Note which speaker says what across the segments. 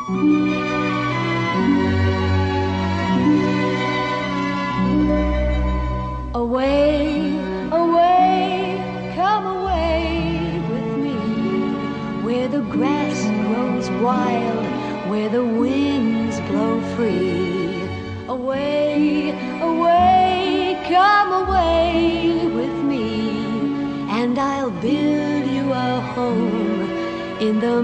Speaker 1: Away, away, come away with me, where the grass grows wild, where the winds blow free. Away, away, come away with me, and I'll build you a home in the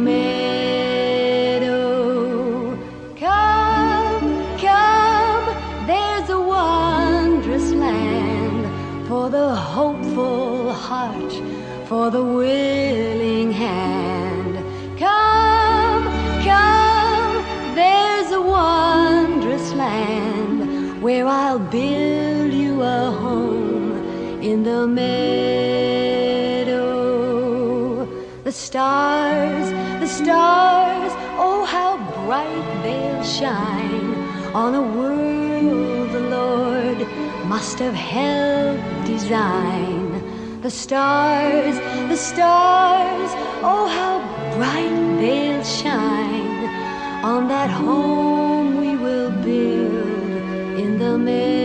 Speaker 1: meadow. Come, come, there's a wondrous land for the hopeful heart, for the willing hand. Come, come, there's a wondrous land where I'll build you a home in the meadow. The stars, oh how bright they'll shine on a world the Lord must have helped design. The stars, oh how bright they'll shine on that home we will build in the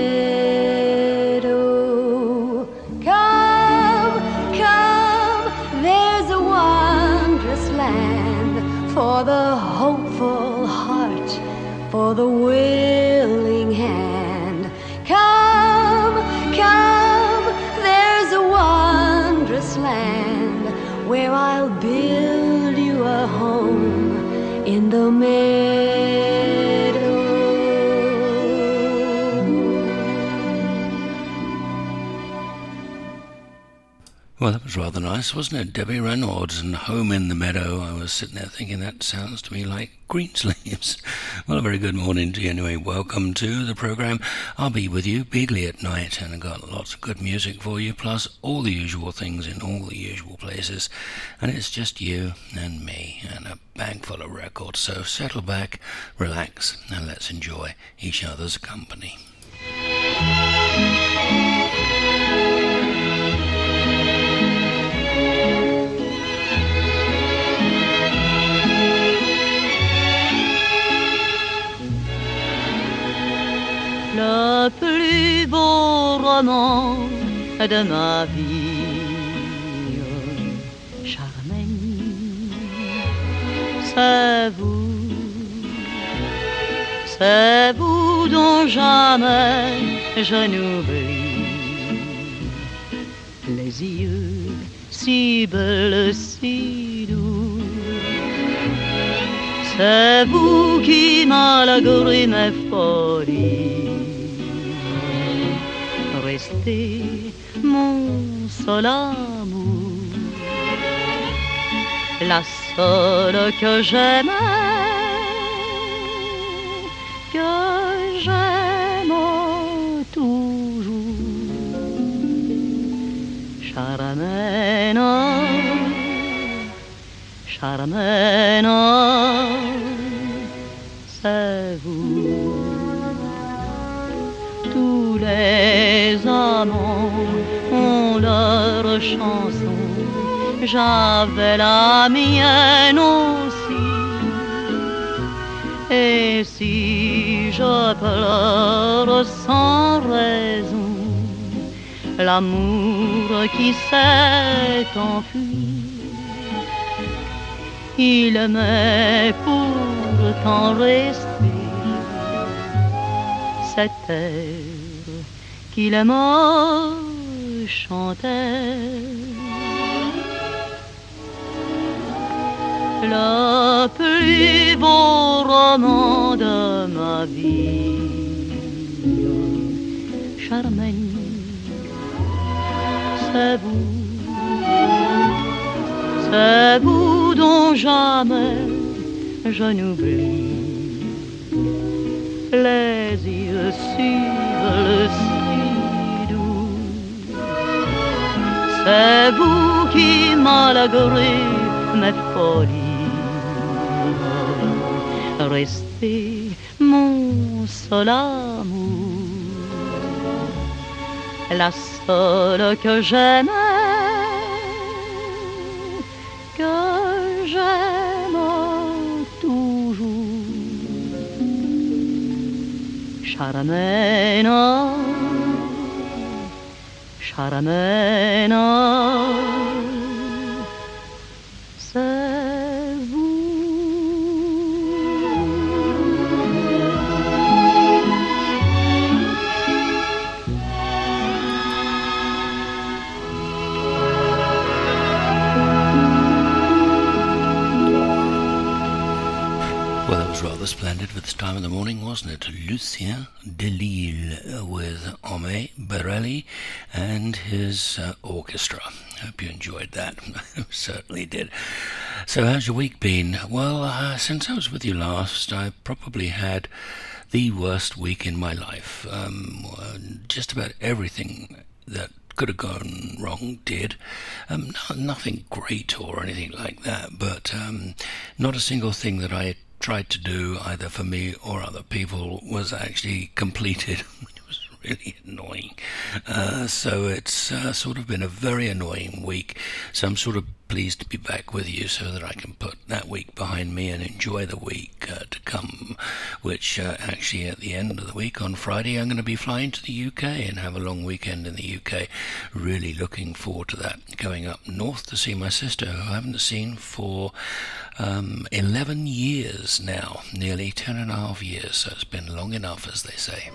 Speaker 1: meadow. Come, come, there's a wondrous land for the hopeful heart, for the willing hand. Come, come, there's a wondrous land where I'll build you a home in the meadow.
Speaker 2: Well, that was rather nice, wasn't it? Debbie Reynolds and Home in the Meadow. I was sitting there thinking that sounds to me like Greensleeves. Well, a very good morning to you anyway. Welcome to the programme. I'll be with you bigly at night, and I've got lots of good music for you, plus all the usual things in all the usual places. And it's just you and me and a bag full of records. So settle back, relax, and let's enjoy each other's company.
Speaker 3: Le plus beau roman de ma vie, Charmaine, c'est vous dont jamais je n'oublie. Les yeux si bleus, si doux, c'est vous qui malgré mes folies restez mon seul amour, la seule que j'aime toujours. Charmaine, Charmaine, c'est vous. Tous les amants ont leur chanson, j'avais la mienne aussi. Et si je pleure sans raison, l'amour qui s'est enfui, il m'est pourtant resté cet air qu'il me chantait. Le plus beau roman de ma vie, Charmaine, c'est vous dont jamais je n'oublie. Les yeux suivent le si doux, c'est vous qui malgré mes folies restez mon seul amour, la seule que j'aime toujours. Sharamena, Sharamena, c'est vous.
Speaker 2: Well, that was rather splendid for this time of the morning, wasn't it? Lucien Delille with Ome Borelli and his orchestra. Hope you enjoyed that. I certainly did. So how's your week been? Well, since I was with you last, I probably had the worst week in my life. Just about everything that could have gone wrong did. Nothing great or anything like that, but not a single thing that I tried to do either for me or other people was actually completed. It was really annoying. So it's sort of been a very annoying week. So I'm sort of pleased to be back with you so that I can put that week behind me and enjoy the week to come, which actually at the end of the week on Friday I'm going to be flying to the UK and have a long weekend in the UK. Really looking forward to that. Going up north to see my sister, who I haven't seen for 11 years now, nearly 10 and a half years, so it's been long enough, as they say.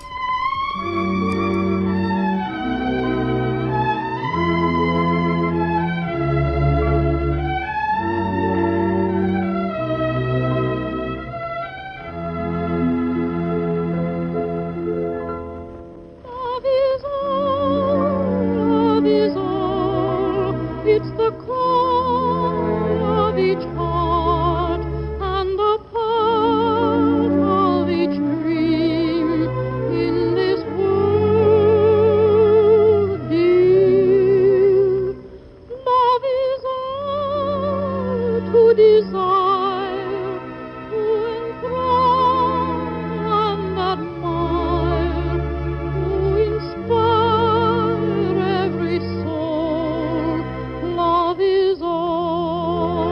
Speaker 4: It's the call of each heart and the part of each dream in this world, dear. Love is all to desire, to enthrall and admire, to inspire every soul. Love is all.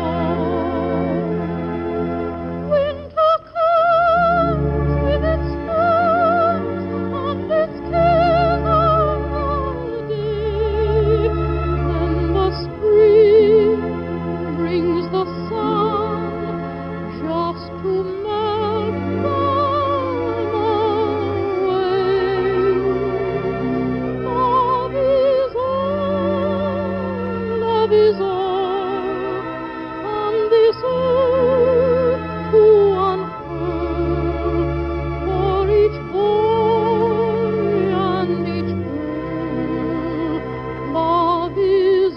Speaker 4: Winter comes with its storms and its cares all day. Then the spring brings the sun just to melt them away. Love is all. Love is all on this earth to unfurl for each boy and each girl. Love is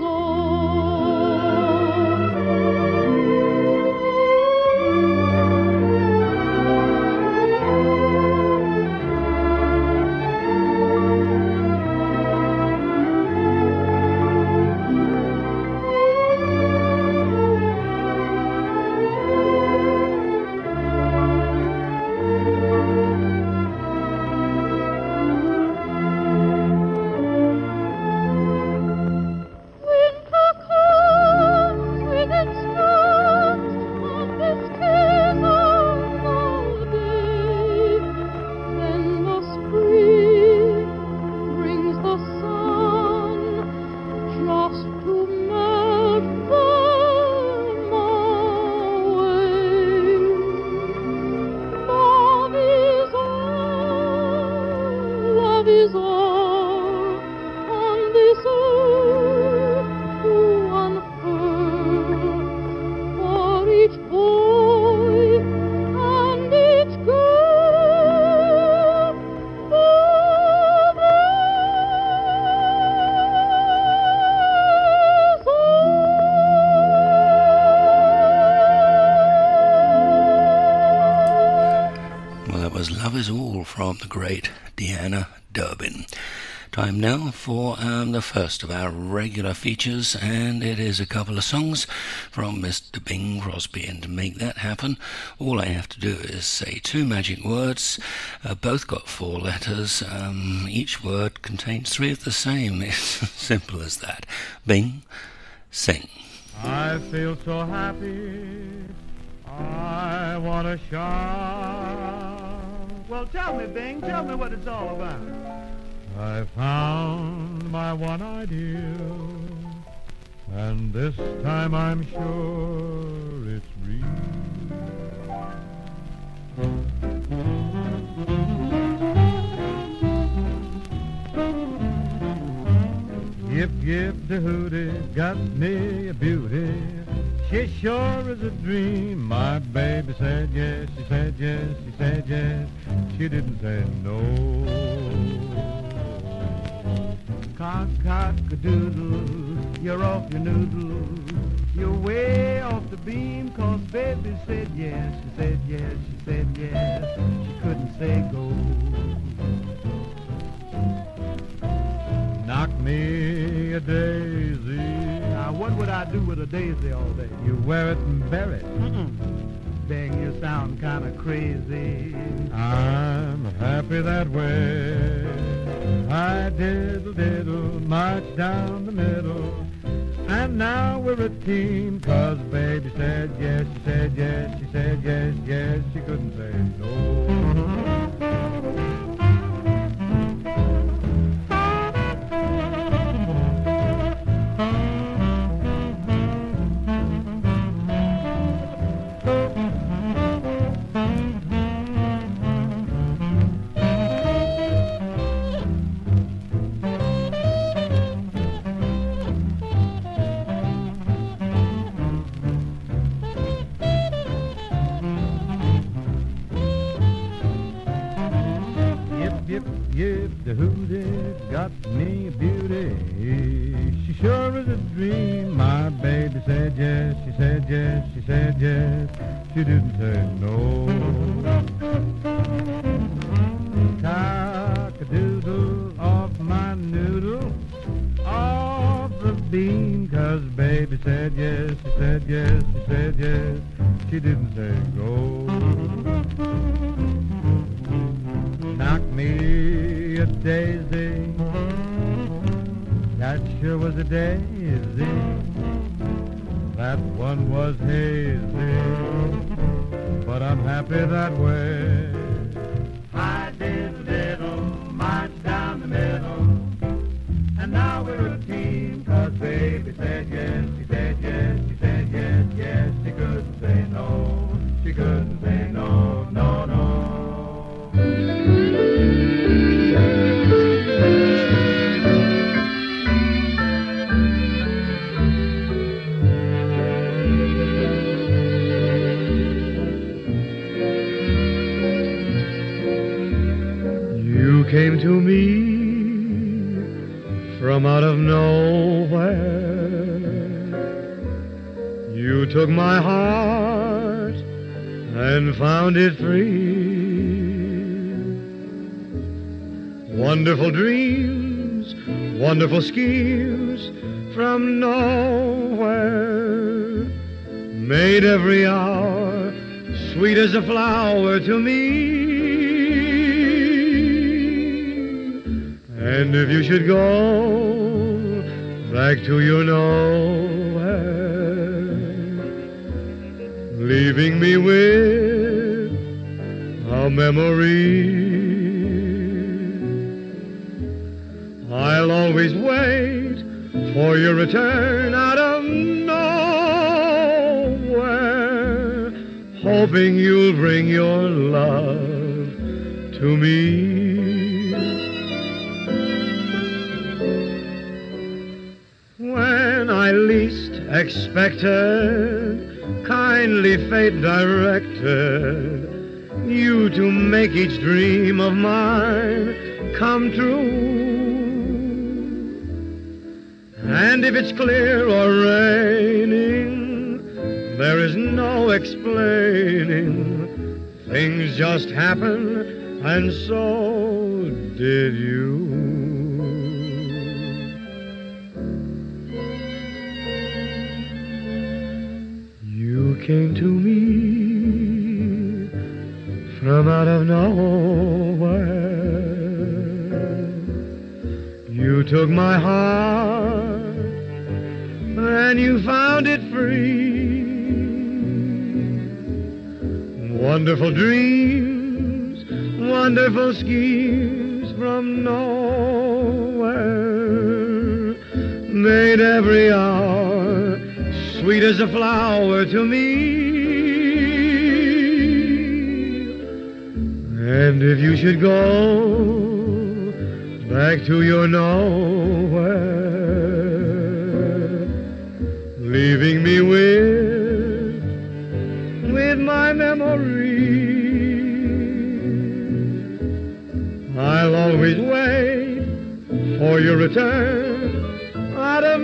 Speaker 4: Winter comes with its storms and its cares all day. Then the spring brings the sun just to melt them away. Love is all on this earth to unfurl for each boy and each girl. Love is
Speaker 2: Well, that was Love Is All from the great Deanna Durbin. Time now for the first of our regular features, and it is a couple of songs from Mr. Bing Crosby. And to make that happen, all I have to do is say two magic words. Both got 4 letters. Each word contains 3 of the same. It's as simple as that. Bing, sing.
Speaker 5: I feel so happy, I want to shout. Well, tell me, Bing, tell me what it's all about. I found my one ideal, and this time I'm sure it's real. Yip, the hootie got me a beauty. She sure is a dream. My baby said yes, she said yes, she said yes. She didn't say no. Cock-a-doodle, you're off your noodle. You're way off the beam, 'cause baby said yes, she said yes, she said yes. She couldn't say go. Knock me a daisy. Now, what would I do with a daisy all day? You wear it and bear it. Bing, you sound kind of crazy. I'm happy that way. I diddle, march down the middle. And now we're a team, 'cause baby said yes, she said yes, she said yes, yes, she couldn't say no. Yip, the hootie got me a beauty. She sure is a dream. My baby said yes, she said yes, she said yes. She didn't say no. Cock-a-doodle off my noodle, off the beam, 'cause baby said yes, she said yes, she said yes. She didn't say go. Knock me a daisy, that sure was a daisy. That one was hazy, but I'm happy that way. I diddle, march down the middle, and now we're a team, 'cause baby said yes, she said yes, she said yes, yes. She couldn't say no, she couldn't say no, no, no. You came to me from out of nowhere. You took my heart and found it free. Wonderful dreams, wonderful schemes from nowhere made every hour sweet as a flower to me. And if you should go back to your nowhere, leaving me with a memory, I'll always wait for your return out of nowhere, hoping you'll bring your love to me. When I least expected, kindly fate directed you to make each dream of mine come true. And if it's clear or raining, there is no explaining. Things just happen, and so did you. You came to me from out of nowhere. You took my heart and you found it free. Wonderful dreams, wonderful schemes from nowhere made every hour sweet as a flower to me. And if you should go back to your nowhere, leaving me with my memory, I'll always wait for your return out of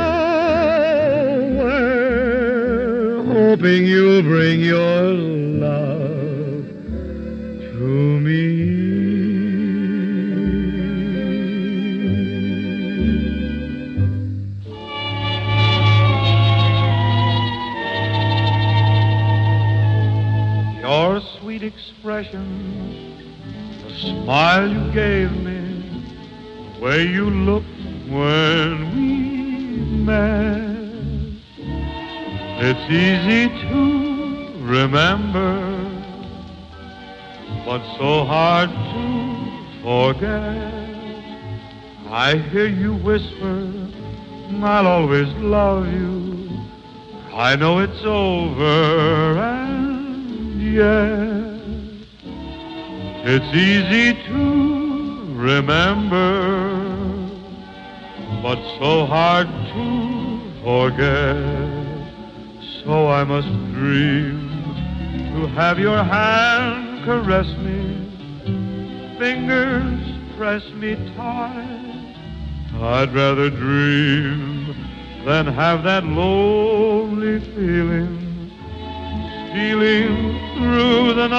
Speaker 5: nowhere, hoping you'll bring your love to me. Your sweet expression, the smile you gave me, the way you looked when we met. It's easy to remember, but so hard to forget. I hear you whisper, I'll always love you. I know it's over, and yet it's easy to remember, but so hard to forget. So I must dream to have your hand caress me, fingers press me tight. I'd rather dream than have that lonely feeling stealing through the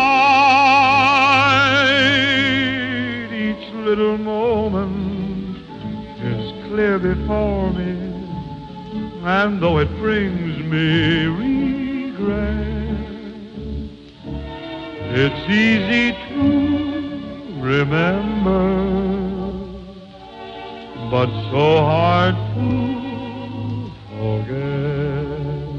Speaker 5: night. Each little moment is clear before me, and though it brings me regret, it's easy to remember, but so hard to forget.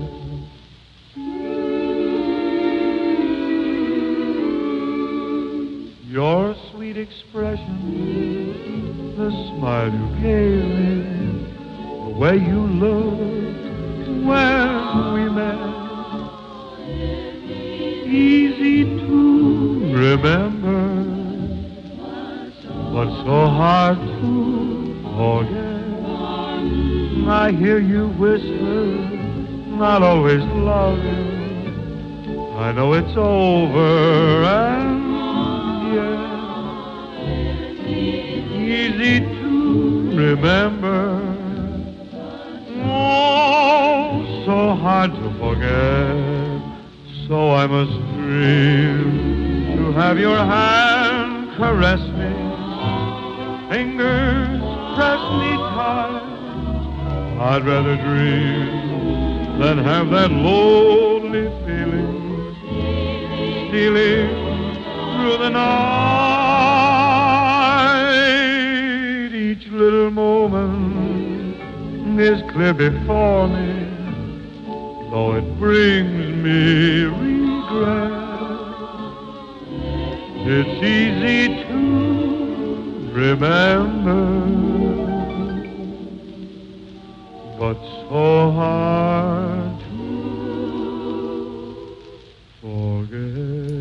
Speaker 5: Your sweet expression, the smile you gave me, the way you looked when we met, easy to remember, but so hard to forget. I hear you whisper, I'll always love you. I know it's over, and yet easy to remember, oh, so hard to forget. So I must dream to have your hand caress me, fingers press me tight. I'd rather dream than have that lonely feeling stealing through the night. Each little moment is clear before me, though it brings me regret. It's easy to remember, but so hard to forget.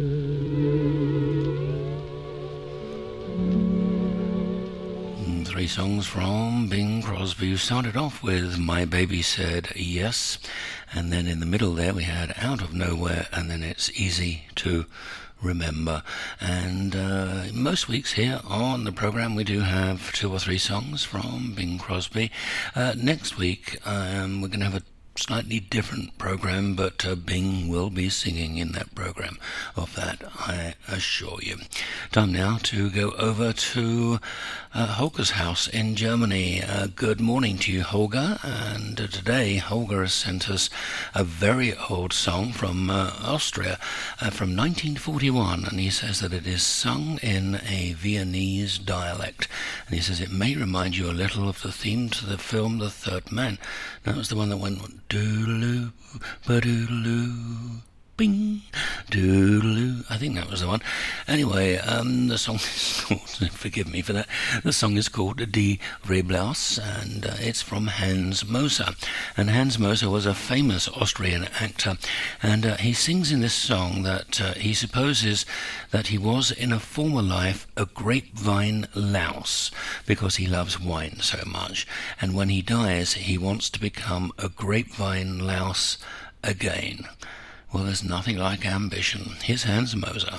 Speaker 2: Three songs from Bing Crosby. We started off with My Baby Said Yes, and then in the middle there we had Out of Nowhere, and then It's Easy to Remember. And most weeks here on the program we do have two or three songs from Bing Crosby. Next week we're going to have a slightly different program, but Bing will be singing in that program. Of that I assure you. Time now to go over to Holger's house in Germany. Good morning to you, Holger. And today Holger has sent us a very old song from Austria from 1941, and he says that it is sung in a Viennese dialect, and he says it may remind you a little of the theme to the film The Third Man. That was the one that went doodaloo, ba-doodaloo, Bing, doodaloo. I think that was the one. Anyway, the song is called, forgive me for that, the song is called Die Reblaus, and it's from Hans Moser. And Hans Moser was a famous Austrian actor, and he sings in this song that he supposes that he was in a former life a grapevine louse, because he loves wine so much, and when he dies he wants to become a grapevine louse again. Well, there's nothing like ambition. Here's Hans Moser.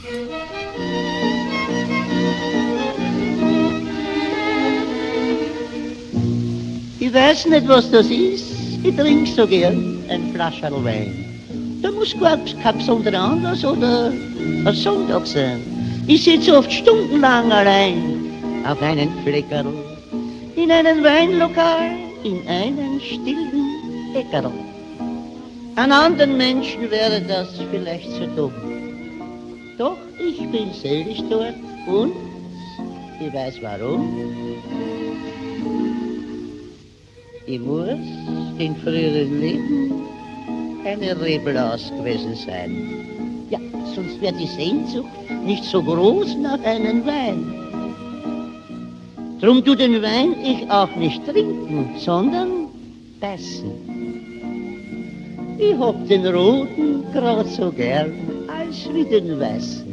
Speaker 6: Ich weiß nicht, was das ist. Ich trinke so gern ein Flascherl Wein. Da muss kein besonderer Anlass oder ein Sonntag sein. Ich sitze oft stundenlang allein auf einen Fleckerl in einem Weinlokal, in einem stillen Eckerl. An anderen Menschen wäre das vielleicht so dumm. Doch ich bin selig dort und ich weiß warum. Ich muss in früheren Leben eine Reblaus gewesen sein. Ja, sonst wäre die Sehnsucht nicht so groß nach einem Wein. Drum tu den Wein ich auch nicht trinken, sondern beißen. Ich hab den roten grad so gern als wie den weißen.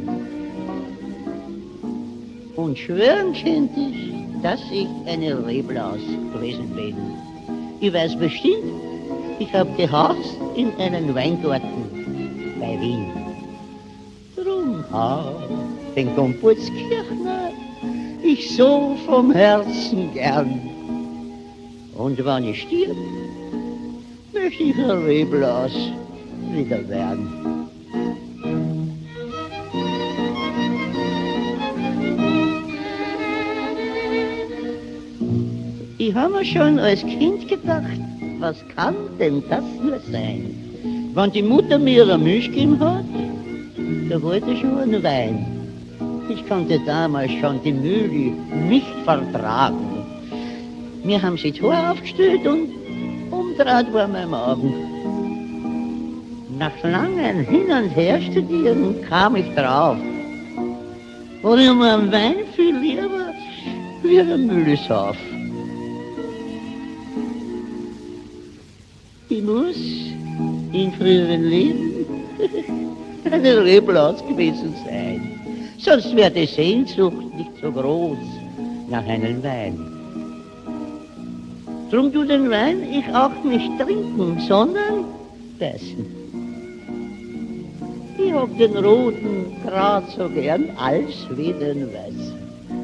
Speaker 6: Und schwören könnt ich, dass ich eine Reblaus gewesen bin. Ich weiß bestimmt, ich hab gehaust in einem Weingarten bei Wien. Drum hab den Geburtskirchner ich so vom Herzen gern. Und wenn ich stirb, möchte ich ein Reblaus wieder werden. Ich habe mir schon als Kind gedacht, was kann denn das nur sein? Wenn die Mutter mir eine Milch gegeben hat, da wollte ich schon einen Wein. Ich konnte damals schon die Mühle nicht vertragen. Mir haben sie die Haare aufgestellt und umdreht war mein Magen. Nach langem Hin und Her studieren kam ich drauf. Und ich mir einen Wein viel lieber wie eine Mühle sauf. Ich muss in früheren Leben eine Reblaus gewesen sein. Sonst wäre die Sehnsucht nicht so groß nach einem Wein. Drum tu den Wein ich auch nicht trinken, sondern beißen. Ich hab den roten grad so gern als wie den weißen.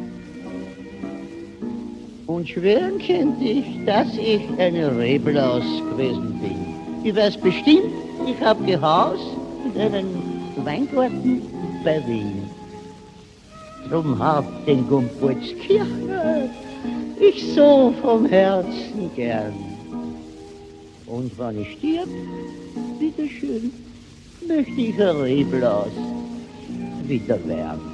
Speaker 6: Und schwören könnt ich, dass ich eine Reblaus gewesen bin. Ich weiß bestimmt, ich hab gehaust in einem Weingarten bei Wien. Drum hab den Geburtskirchner ich so vom Herzen gern. Und wenn ich stirb, bitteschön, möchte ich ein Reblaus wieder werden.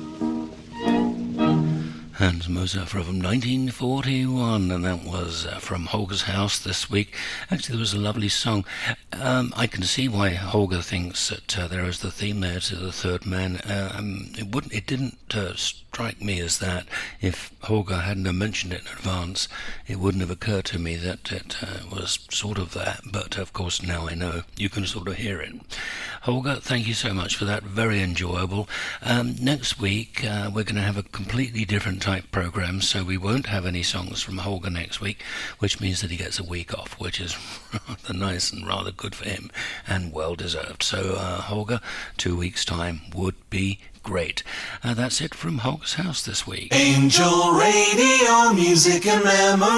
Speaker 2: Hans Moser from 1941, and that was from Holger's House this week. Actually, there was a lovely song. I can see why Holger thinks that there is the theme there to The Third Man. It didn't strike me as that. If Holger hadn't mentioned it in advance, it wouldn't have occurred to me that it was sort of that. But of course, now I know. You can sort of hear it. Holger, thank you so much for that. Very enjoyable. Next week, we're going to have a completely different type program, so we won't have any songs from Holger next week, which means that he gets a week off, which is rather nice and rather good for him, and well deserved. So Holger, 2 weeks' time would be great. That's it from Holger's House this week.
Speaker 7: Angel Radio, music and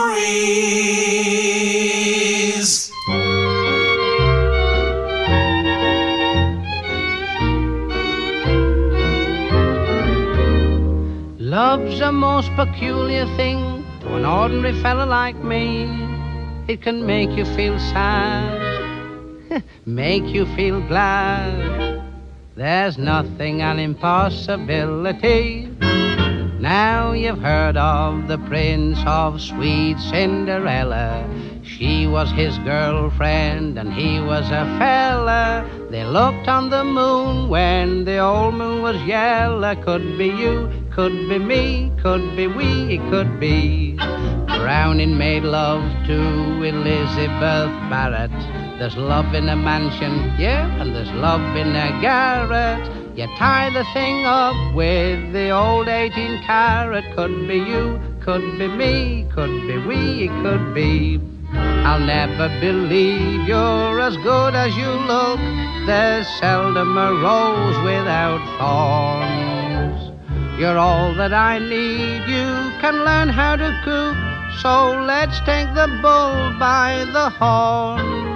Speaker 7: memories.
Speaker 8: Love's a most peculiar thing to an ordinary fella like me. It can make you feel sad, make you feel glad. There's nothing an impossibility. Now you've heard of the Prince of Sweet Cinderella. She was his girlfriend and he was a fella. They looked on the moon when the old moon was yellow. Could be you, could be me, could be we, it could be. Browning made love to Elizabeth Barrett. There's love in a mansion, yeah, and there's love in a garret. You tie the thing up with the old 18 carat. Could be you, could be me, could be we, it could be. I'll never believe you're as good as you look. There's seldom a rose without thorns. You're all that I need, you can learn how to cook. So let's take the bull by the horns.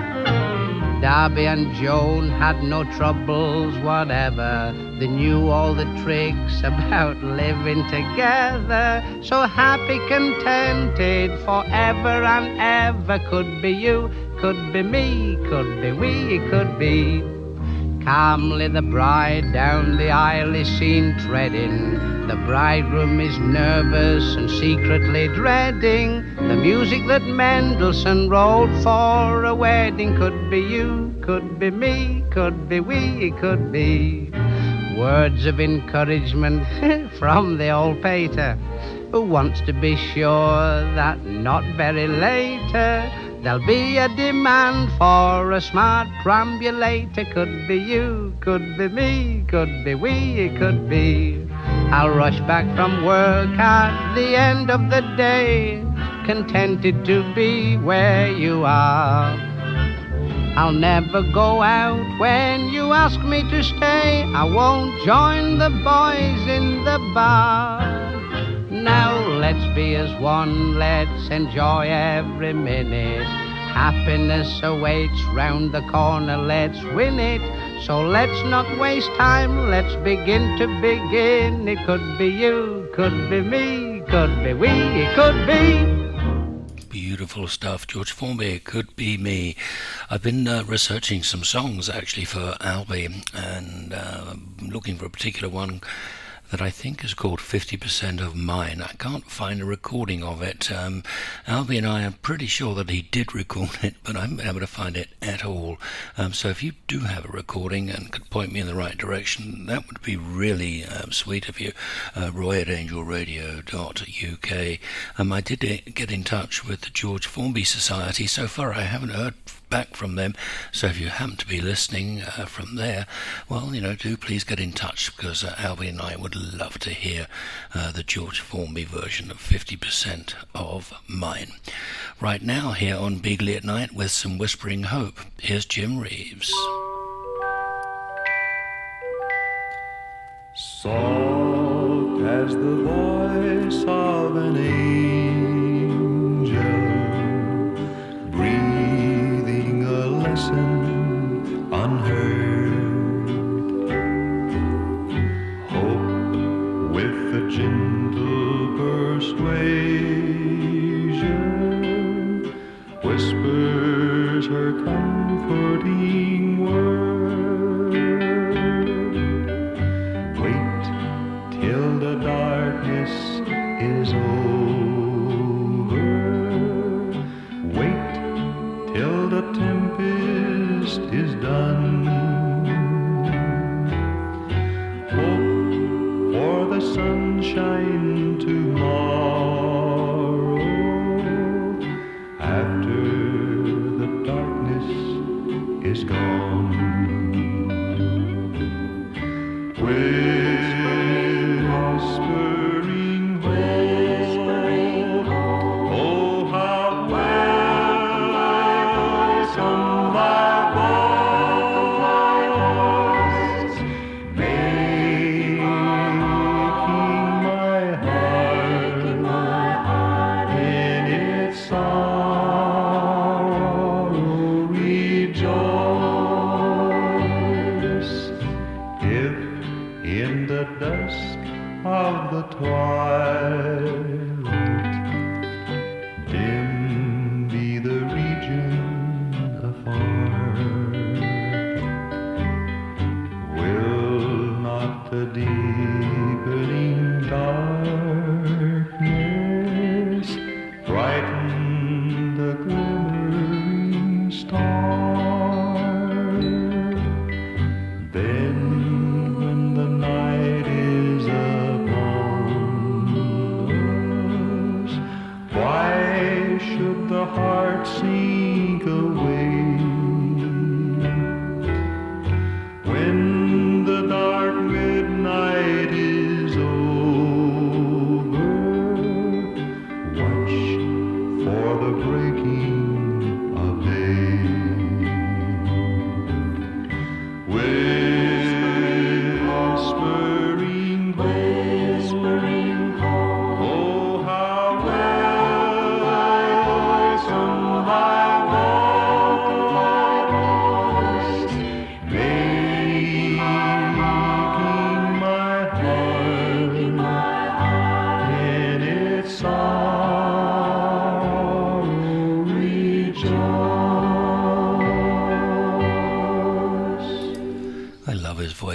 Speaker 8: Darby and Joan had no troubles whatever. They knew all the tricks about living together. So happy, contented forever and ever. Could be you, could be me, could be we, it could be. Calmly the bride down the aisle is seen treading. The bridegroom is nervous and secretly dreading the music that Mendelssohn wrote for a wedding. Could be you, could be me, could be we, it could be. Words of encouragement from the old pater, who wants to be sure that not very later there'll be a demand for a smart perambulator. Could be you, could be me, could be we, it could be. I'll rush back from work at the end of the day, contented to be where you are. I'll never go out when you ask me to stay. I won't join the boys in the bar. Now let's be as one, let's enjoy every minute. Happiness awaits round the corner, let's win it. So let's not waste time, let's begin to begin. It could be you, could be me, could be we, it could be.
Speaker 2: Beautiful stuff, George Formby. It could be me. I've been researching some songs actually for Albie, and looking for a particular one that I think is called 50% of Mine. I can't find a recording of it. Albie and I are pretty sure that he did record it, but I haven't been able to find it at all. So if you do have a recording and could point me in the right direction, that would be really sweet of you. Roy at angelradio.uk. I did get in touch with the George Formby Society. So far I haven't heard back from them, so if you happen to be listening from there, well, do please get in touch, because Albie and I would love to hear the George Formby version of 50% of Mine. Right now, here on Beagley at Night with some Whispering Hope, here's Jim Reeves.
Speaker 9: Soft as the voice of an angel, breathing a lesson unheard. Hope with a gentle persuasion whispers her comforting word. Wait till the darkness is over. Wait till the tempest is done. Hope for the sunshine tomorrow, after the darkness is gone. Whispering hope, oh how welcome thy voice, making my heart in its sorrow rejoice. If in the dusk of the twilight dim be the region afar, will not the deepening darkness brighten the gloom?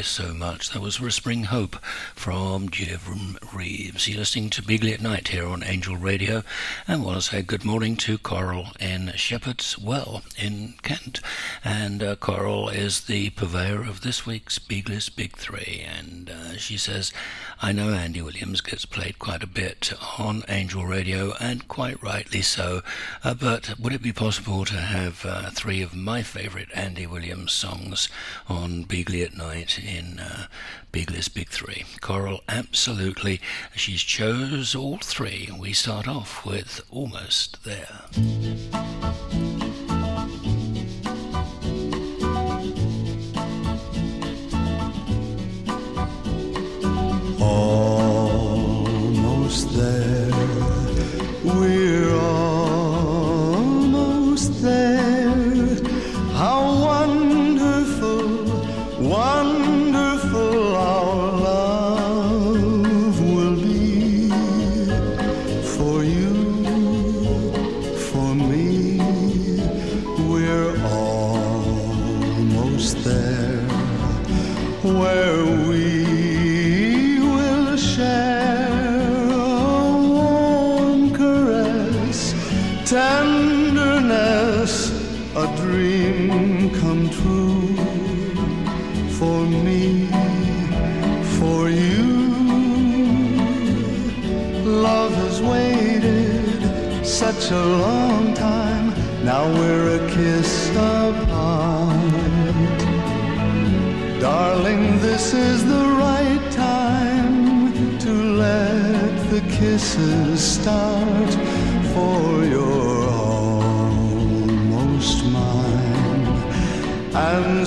Speaker 2: so much. That was For a Spring Hope from Jervin Reeves. You're listening to Beagley at Night here on Angel Radio, and I want to say good morning to Coral in Shepherd's Well in Kent. And Coral is the purveyor of this week's Beagley's Big Three, and she says, I know Andy Williams gets played quite a bit on Angel Radio, and quite rightly so, but would it be possible to have three of my favourite Andy Williams songs on Beagley at Night in Beagley's Big Three? Coral, absolutely. She's chose all three. We start off with Almost There.
Speaker 9: Almost there, we're almost there. How wonderful, wonderful our love will be. For you, for me, we're almost there. Where we tenderness, a dream come true. For me, for you, love has waited such a long time. Now we're a kiss apart. Darling, this is the right time to let the kisses start. For you're almost mine, and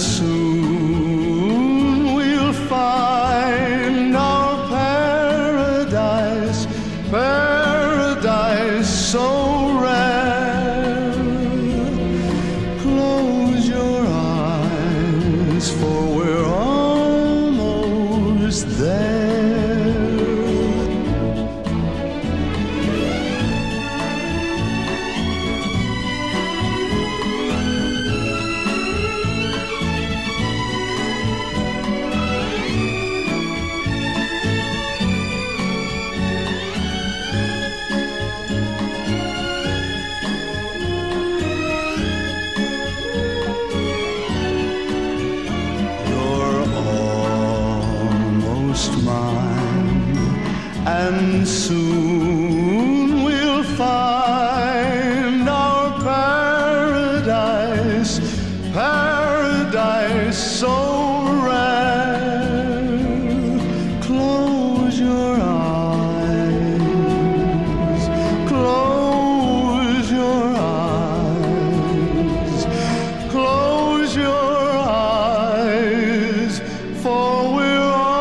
Speaker 9: soon we'll find our paradise, paradise so rare. Close your eyes, for we're almost there. And soon we'll find our paradise, paradise so rare. Close your eyes, close your eyes, close your eyes, for we're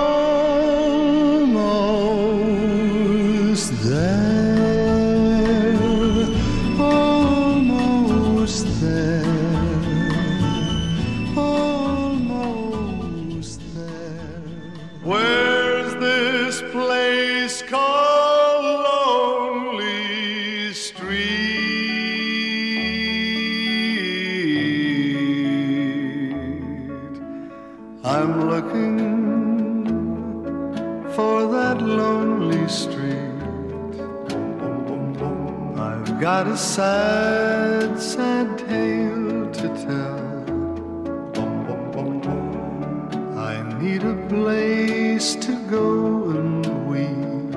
Speaker 9: I'm looking for that lonely street. I've got a sad, sad tale to tell. I need a place to go and weep.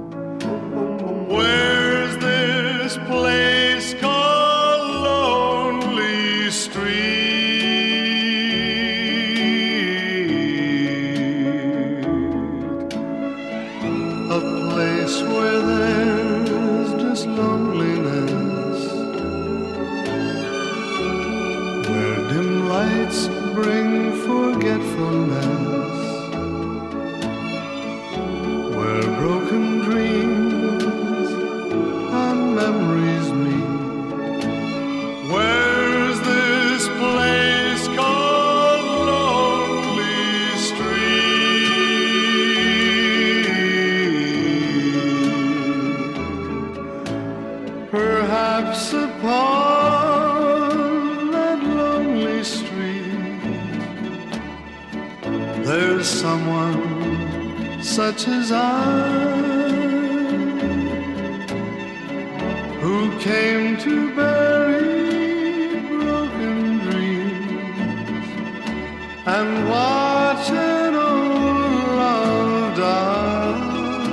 Speaker 9: Where's this place called Lonely Street? Where there's just loneliness, where dim lights bring forgetfulness. such as I, who came to bury broken dreams and watch an old love die.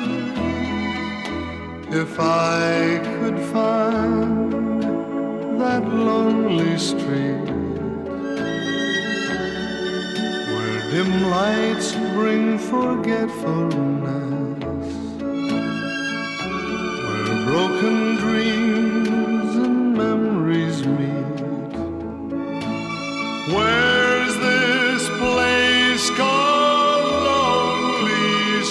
Speaker 9: If I could find that lonely street where dim lights bring forgetfulness, where broken dreams and memories meet, where's this place called Lonely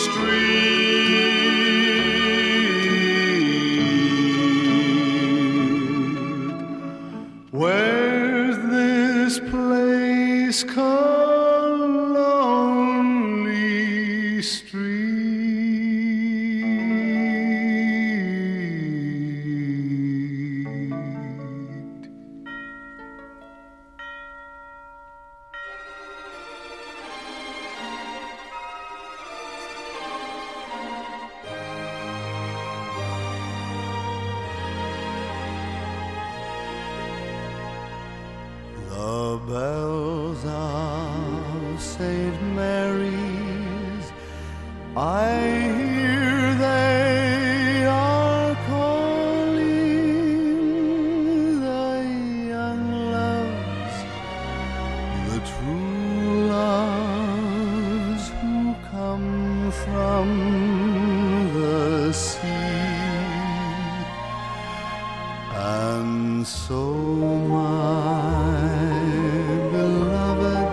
Speaker 9: Street? Where's this place called Lonely Street? The bells of St. Mary's, I hear they are calling the young loves, the true loves who come from the sea. And so my beloved,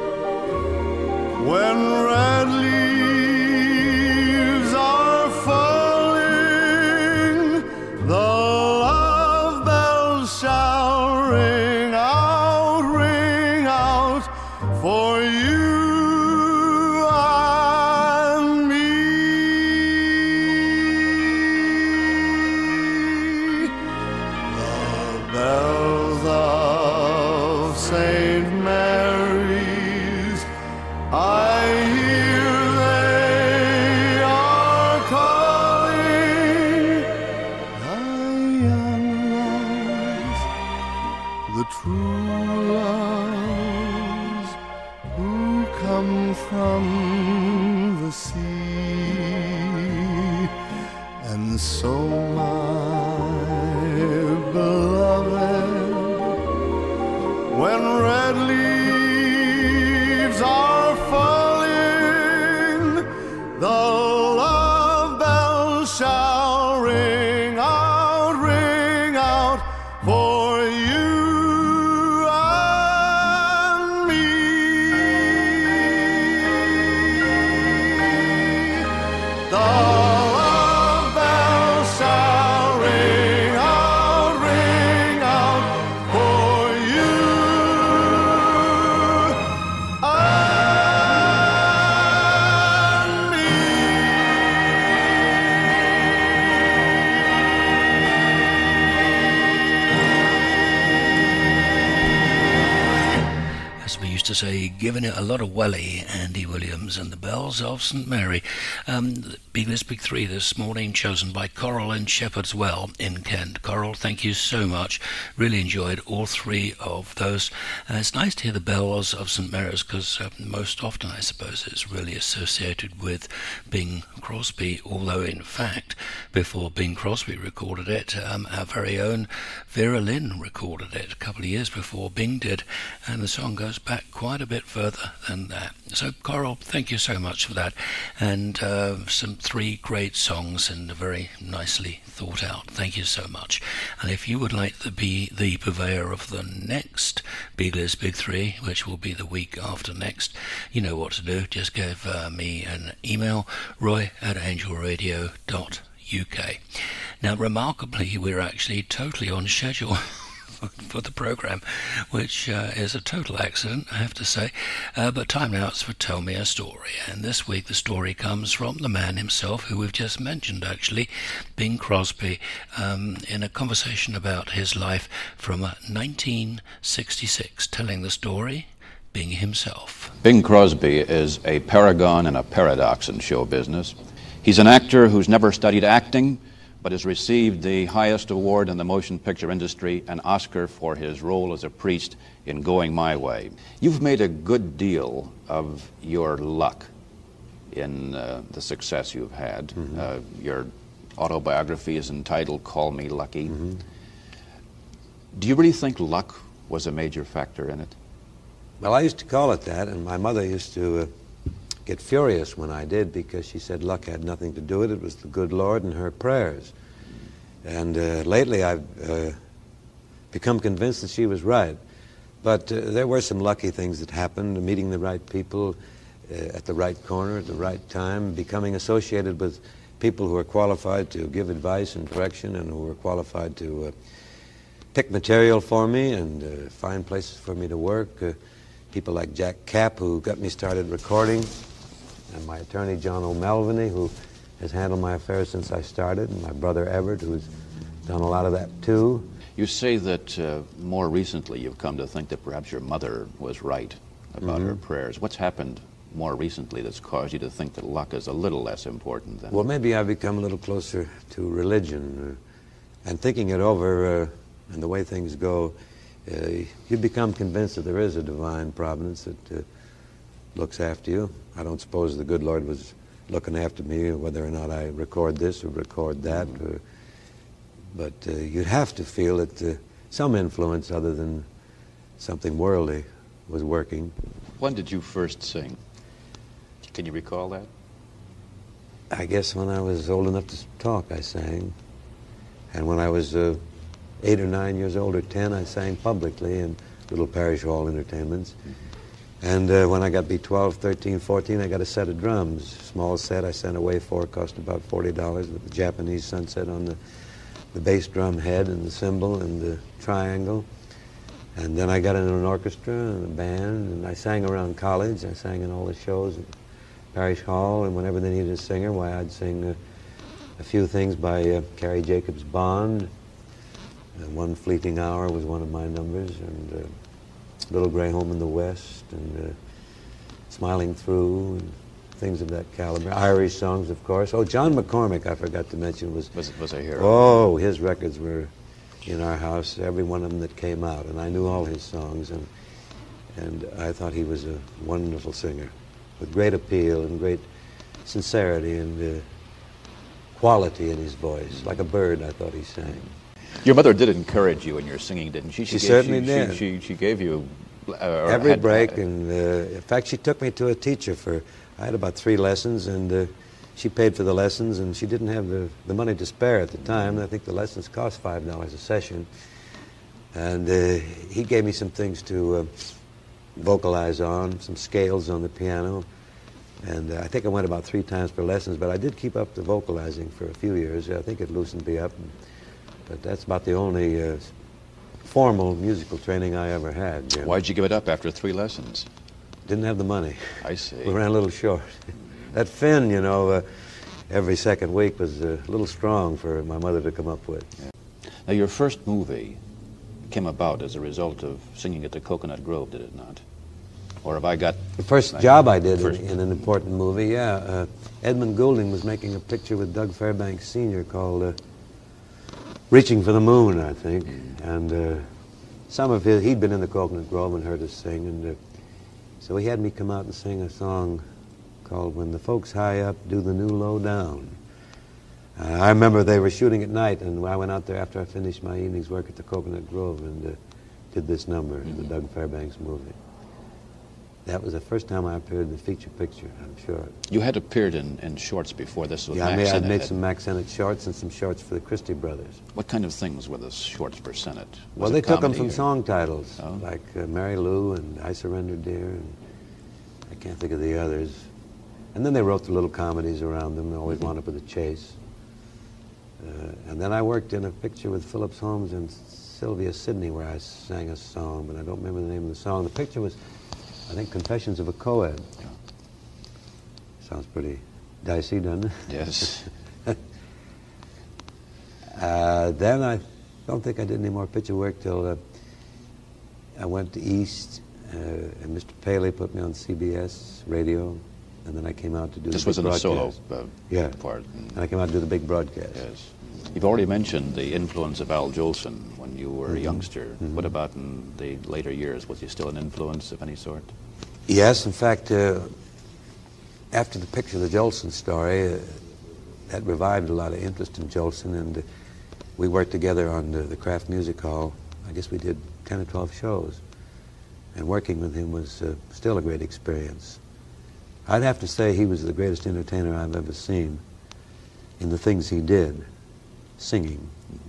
Speaker 9: when red leaves are falling, the love bells shall ring out for you and me. The bells of St. Mary's, I hear they are calling the young loves, the true loves who come from the sea. And so my beloved, when red leaves are falling, the love bells shall ring out for you and me. The love bells shall ring out for you and me.
Speaker 2: As we used to say, giving it a lot of welly, Andy Williams and the Bells of St. Mary. Big List Big Three this morning, chosen by Coral in Shepherd's Well in Kent. Coral, thank you so much. Really enjoyed all three of those. It's nice to hear the Bells of St. Mary's because most often, I suppose, it's really associated with Bing Crosby, although in fact, before Bing Crosby recorded it, our very own Vera Lynn recorded it a couple of years before Bing did, and the song goes back quite a bit further than that. So, Coral, thank you so much for that, and some three great songs and very nicely thought out. Thank you so much. And if you would like to be the purveyor of the next Big List Big Three, which will be the week after next, you know what to do. Just give me an email, roy@angelradio.uk. Now, remarkably, we're actually totally on schedule for the programme, which is a total accident, I have to say. But time now is for Tell Me a Story. And this week the story comes from the man himself, who we've just mentioned, actually, Bing Crosby, in a conversation about his life from 1966, telling the story, Bing himself.
Speaker 10: Bing Crosby is a paragon and a paradox in show business. He's an actor who's never studied acting, but has received the highest award in the motion picture industry, an Oscar for his role as a priest in Going My Way. You've made a good deal of your luck in the success you've had. Mm-hmm. Your autobiography is entitled Call Me Lucky. Mm-hmm. Do you really think luck was a major factor in it?
Speaker 11: Well, I used to call it that, and my mother used to get furious when I did, because she said luck had nothing to do with it. It was the good Lord and her prayers. And lately I've become convinced that she was right. But there were some lucky things that happened, meeting the right people at the right corner at the right time, becoming associated with people who are qualified to give advice and direction, and who are qualified to pick material for me and find places for me to work. People like Jack Kapp, who got me started recording, and my attorney, John O'Melveny, who has handled my affairs since I started, and my brother Everett, who's done a lot of that too.
Speaker 10: You say that more recently you've come to think that perhaps your mother was right about her prayers. What's happened more recently that's caused you to think that luck is a little less important than...
Speaker 11: Well, maybe I've become a little closer to religion, and thinking it over and the way things go, you become convinced that there is a divine providence that looks after you. I don't suppose the good Lord was looking after me, whether or not I record this or record that. But you'd have to feel that some influence other than something worldly was working.
Speaker 10: When did you first sing? Can you recall that?
Speaker 11: I guess when I was old enough to talk, I sang. And when I was 8 or 9 years old or 10, I sang publicly in little parish hall entertainments. And when I got to be 12, 13, 14, I got a set of drums. Small set I sent away for, cost about $40, with the Japanese sunset on the bass drum head and the cymbal and the triangle. And then I got into an orchestra and a band, and I sang around college. I sang in all the shows at Parish Hall, and whenever they needed a singer, why, I'd sing a few things by Carrie Jacobs Bond. One Fleeting Hour was one of my numbers, and Little Gray Home in the West, and Smiling Through, and things of that caliber. Irish songs, of course. Oh, John McCormick, I forgot to mention, was
Speaker 10: a hero.
Speaker 11: Oh, his records were in our house, every one of them that came out, and I knew all his songs, and I thought he was a wonderful singer with great appeal and great sincerity and quality in his voice. Like a bird, I thought he sang.
Speaker 10: Your mother did encourage you in your singing, didn't she?
Speaker 11: She certainly did.
Speaker 10: She gave you...
Speaker 11: every break, and in fact, she took me to a teacher I had about 3 lessons, and she paid for the lessons, and she didn't have the money to spare at the time. I think the lessons cost $5 a session. And he gave me some things to vocalize on, some scales on the piano. And I think I went about 3 times per lessons, but I did keep up the vocalizing for a few years. I think it loosened me up. But that's about the only formal musical training I ever had, Jim.
Speaker 10: Why'd you give it up after 3 lessons?
Speaker 11: Didn't have the money.
Speaker 10: I see.
Speaker 11: We ran a little short. That Finn, you know, every second week was a little strong for my mother to come up with.
Speaker 10: Yeah. Now, your first movie came about as a result of singing at the Coconut Grove, did it not? Or have I got...
Speaker 11: The first job I did in an important movie, yeah. Edmund Goulding was making a picture with Doug Fairbanks Sr. called Reaching for the Moon, I think. And some of he'd been in the Coconut Grove and heard us sing, and so he had me come out and sing a song called When the Folks High Up Do the New Low Down. I remember they were shooting at night, and I went out there after I finished my evening's work at the Coconut Grove and did this number in the Doug Fairbanks movie. That was the first time I appeared in the feature picture, I'm sure.
Speaker 10: You had appeared in shorts before this with
Speaker 11: Max
Speaker 10: Sennett.
Speaker 11: Yeah, I made some Max Sennett shorts and some shorts for the Christie Brothers.
Speaker 10: What kind of things were the shorts for Sennett?
Speaker 11: Well, they took them from song titles, like Mary Lou and I Surrender Dear, and I can't think of the others. And then they wrote the little comedies around them. They always wound up with a chase. And then I worked in a picture with Phillips Holmes and Sylvia Sidney where I sang a song, but I don't remember the name of the song. The picture was, I think, Confessions of a Co-ed.
Speaker 10: Yeah.
Speaker 11: Sounds pretty dicey, doesn't it?
Speaker 10: Yes.
Speaker 11: Then I don't think I did any more picture work till I went to East And Mr. Paley put me on CBS radio, and then I came out to do
Speaker 10: This
Speaker 11: the
Speaker 10: was
Speaker 11: big
Speaker 10: in a solo
Speaker 11: broadcast.
Speaker 10: part.
Speaker 11: And I came out to do the big broadcast.
Speaker 10: Yes. You've already mentioned the influence of Al Jolson when you were a youngster. What about in the later years? Was he still an influence of any sort?
Speaker 11: Yes, in fact, after the picture of the Jolson story, that revived a lot of interest in Jolson, and we worked together on the Kraft Music Hall. I guess we did 10 or 12 shows, and working with him was still a great experience. I'd have to say he was the greatest entertainer I've ever seen in the things he did, singing.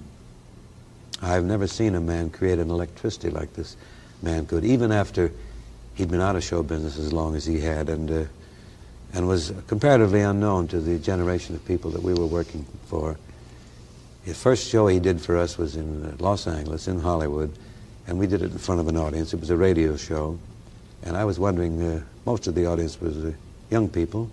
Speaker 11: I've never seen a man create an electricity like this man could, even after he'd been out of show business as long as he had, and was comparatively unknown to the generation of people that we were working for. The first show he did for us was in Los Angeles, in Hollywood, and we did it in front of an audience. It was a radio show, and I was wondering, most of the audience was young people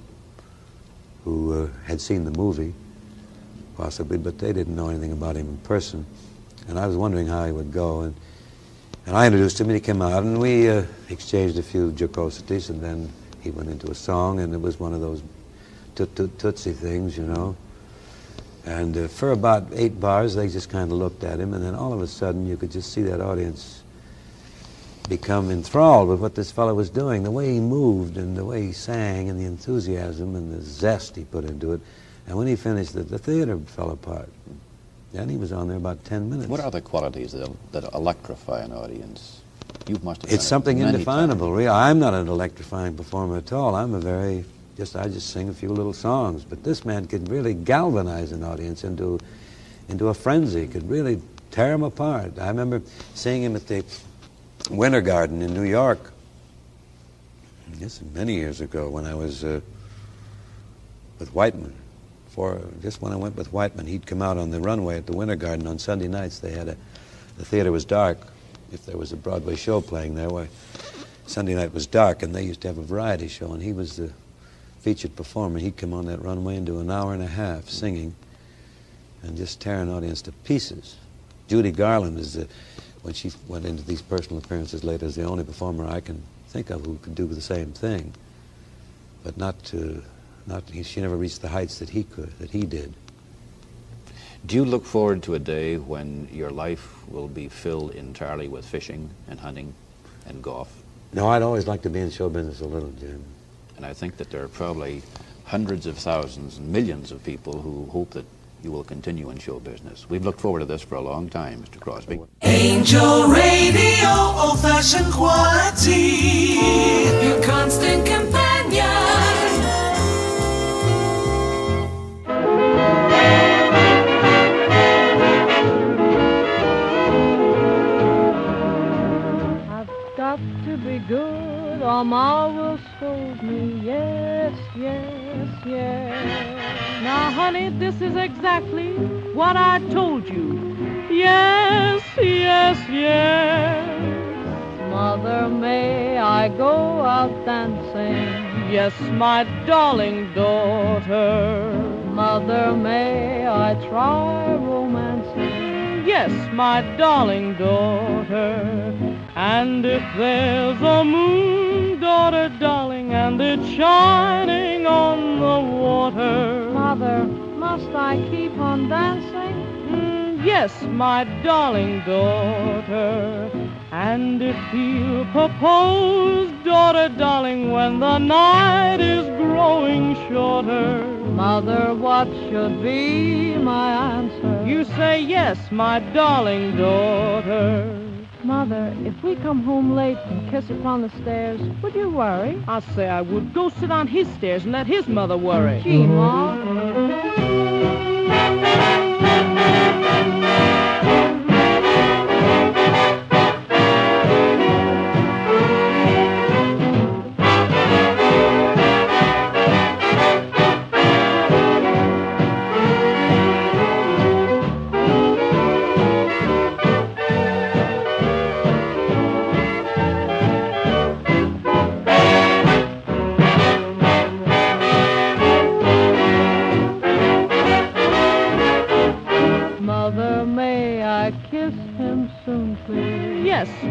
Speaker 11: who had seen the movie, possibly, but they didn't know anything about him in person. And I was wondering how he would go, and I introduced him, and he came out, and we exchanged a few jocosities, and then he went into a song, and it was one of those toot-toot-tootsie things, you know. And for about 8 bars, they just kind of looked at him, and then all of a sudden, you could just see that audience become enthralled with what this fellow was doing, the way he moved, and the way he sang, and the enthusiasm, and the zest he put into it. And when he finished, the theater fell apart. And he was on there about 10 minutes.
Speaker 10: What are the qualities that electrify an audience? You must have
Speaker 11: It's something
Speaker 10: many
Speaker 11: indefinable,
Speaker 10: times.
Speaker 11: really. I'm not an electrifying performer at all. I'm I just sing a few little songs. But this man could really galvanize an audience into a frenzy, could really tear them apart. I remember seeing him at the Winter Garden in New York, I guess many years ago, when I was with Whiteman. Just when I went with Whiteman, he'd come out on the runway at the Winter Garden on Sunday nights. The theater was dark. If there was a Broadway show playing there, Sunday night was dark, and they used to have a variety show, and he was the featured performer. He'd come on that runway and do an hour and a half singing and just tear an audience to pieces. Judy Garland when she went into these personal appearances later, is the only performer I can think of who could do the same thing, but she never reached the heights that he did.
Speaker 10: Do you look forward to a day when your life will be filled entirely with fishing and hunting and golf?
Speaker 11: No, I'd always like to be in show business a little, Jim.
Speaker 10: And I think that there are probably hundreds of thousands and millions of people who hope that you will continue in show business. We've looked forward to this for a long time, Mr. Crosby.
Speaker 7: Angel Radio, old-fashioned quality, your constant companion.
Speaker 4: Good, or Ma will scold me. Yes, yes, yes. Now, honey, this is exactly what I told you. Yes, yes, yes. Mother, may I go out dancing? Yes, my darling daughter. Mother, may I try romancing? Yes, my darling daughter. And if there's a moon, daughter, darling, and it's shining on the water, Mother, must I keep on dancing? Yes, my darling daughter. And if he'll propose, daughter, darling, when the night is growing shorter, Mother, what should be my answer? You say yes, my darling daughter. Mother, if we come home late and kiss upon the stairs, would you worry? I say I would. Go sit on his stairs and let his mother worry. Gee, Ma.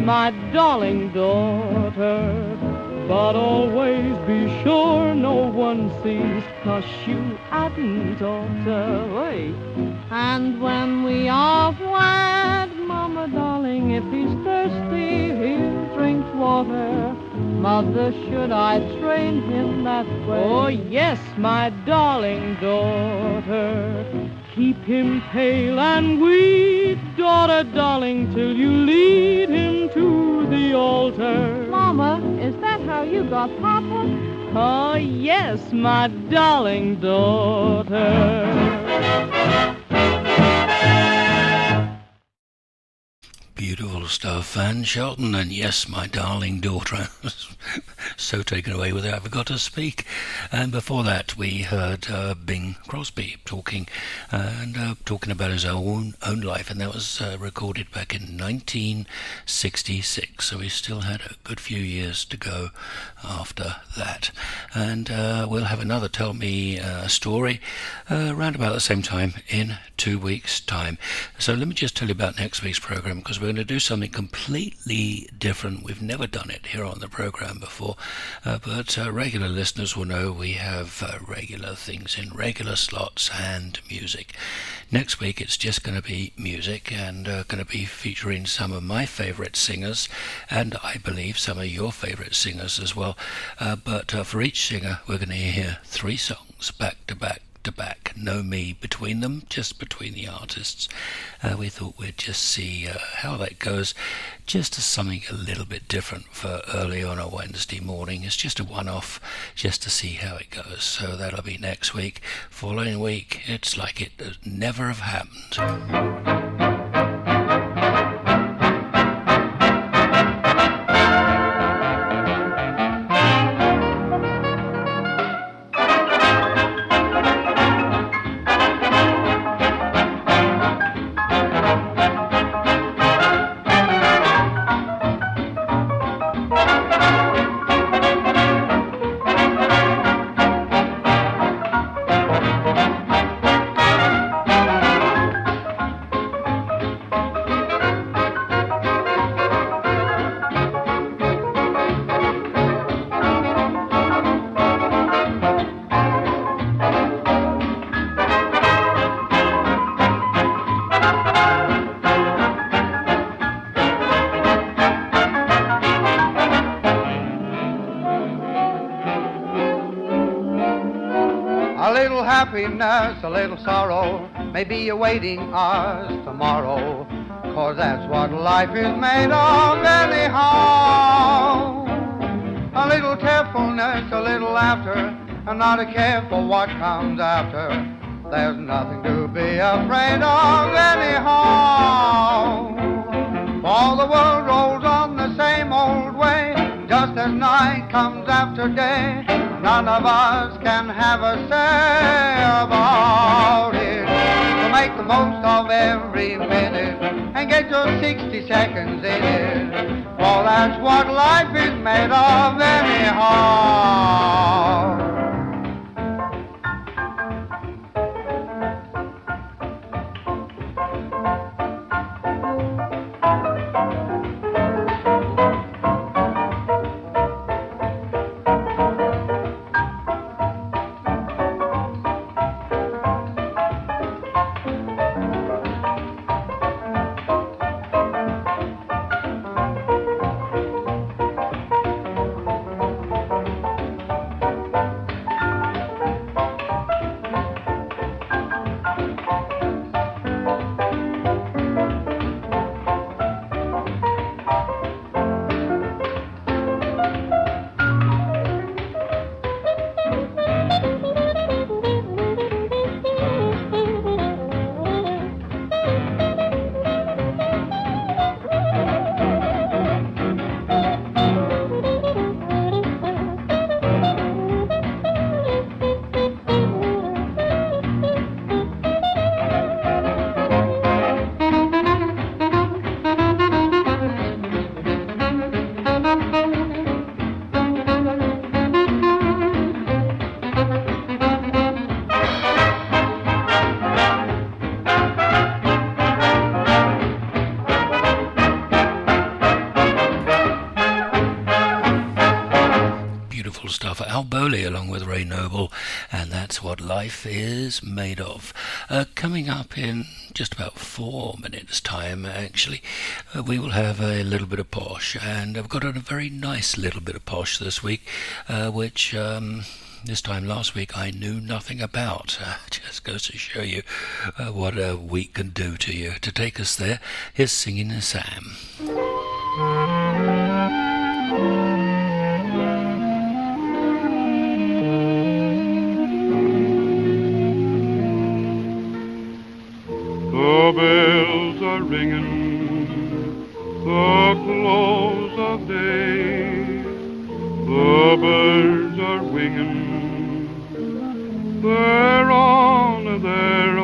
Speaker 4: my darling daughter. But always be sure no one sees, 'cause you hadn't ought to wait. And when we are wed, Mama darling, if he's thirsty, he'll drink water. Mother, should I train him that way? Oh, yes, my darling daughter. Keep him pale and weak, daughter darling, till you lead him to the altar.
Speaker 12: Mama, is that how you got Papa?
Speaker 4: Oh, yes, my darling daughter.
Speaker 2: Beautiful stuff, Van Shelton, and yes, my darling daughter. So taken away with it, I forgot to speak. And before that, we heard Bing Crosby talking about his own life, and that was recorded back in 1966. So he still had a good few years to go after that. And we'll have another Tell Me story around about the same time in 2 weeks' time. So let me just tell you about next week's program, because we're going to do something completely different. We've never done it here on the program before, but regular listeners will know we have regular things in regular slots and music. Next week it's just going to be music, and going to be featuring some of my favourite singers, and I believe some of your favourite singers as well. But for each singer we're going to hear 3 songs back to back. No me between them, just between the artists. We thought we'd just see how that goes, just as something a little bit different for early on a Wednesday morning. It's just a one-off, just to see how it goes. So that'll be next week. Following week, it's like it never have happened.
Speaker 8: A little sorrow may be awaiting us tomorrow, 'cause that's what life is made of anyhow. A little carefulness, a little laughter, and not a care for what comes after. There's nothing to be afraid of anyhow. For the world rolls on the same old way, just as night comes after day. None of us can have a say about it. So make the most of every minute and get your 60 seconds in it. For that's what life is made of anyhow.
Speaker 2: Al Bowley along with Ray Noble, and that's what life is made of. Coming up in just about 4 minutes time, actually, we will have a little bit of posh, and I've got a very nice little bit of posh this week, which this time last week I knew nothing about. Just goes to show you what a week can do to you. To take us there, here's Singing Sam.
Speaker 13: The bells are ringing, the close of day, the birds are winging, they're on their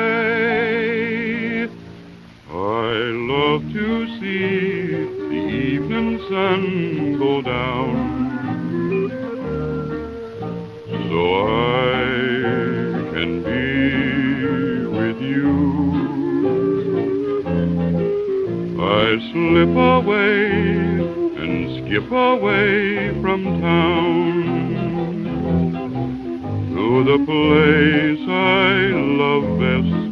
Speaker 13: way. I love to see the evening sun go down, so I can be with you. I slip away and skip away from town to the place I love best,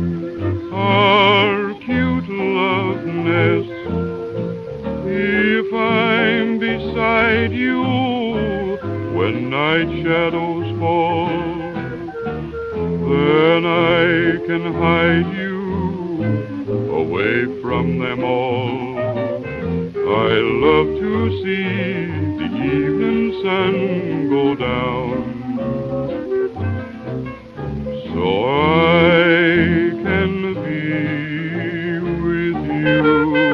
Speaker 13: our cute love nest. If I'm beside you when night shadows fall, then I can hide you away from them all. I love to see the evening sun go down, so I can be with you.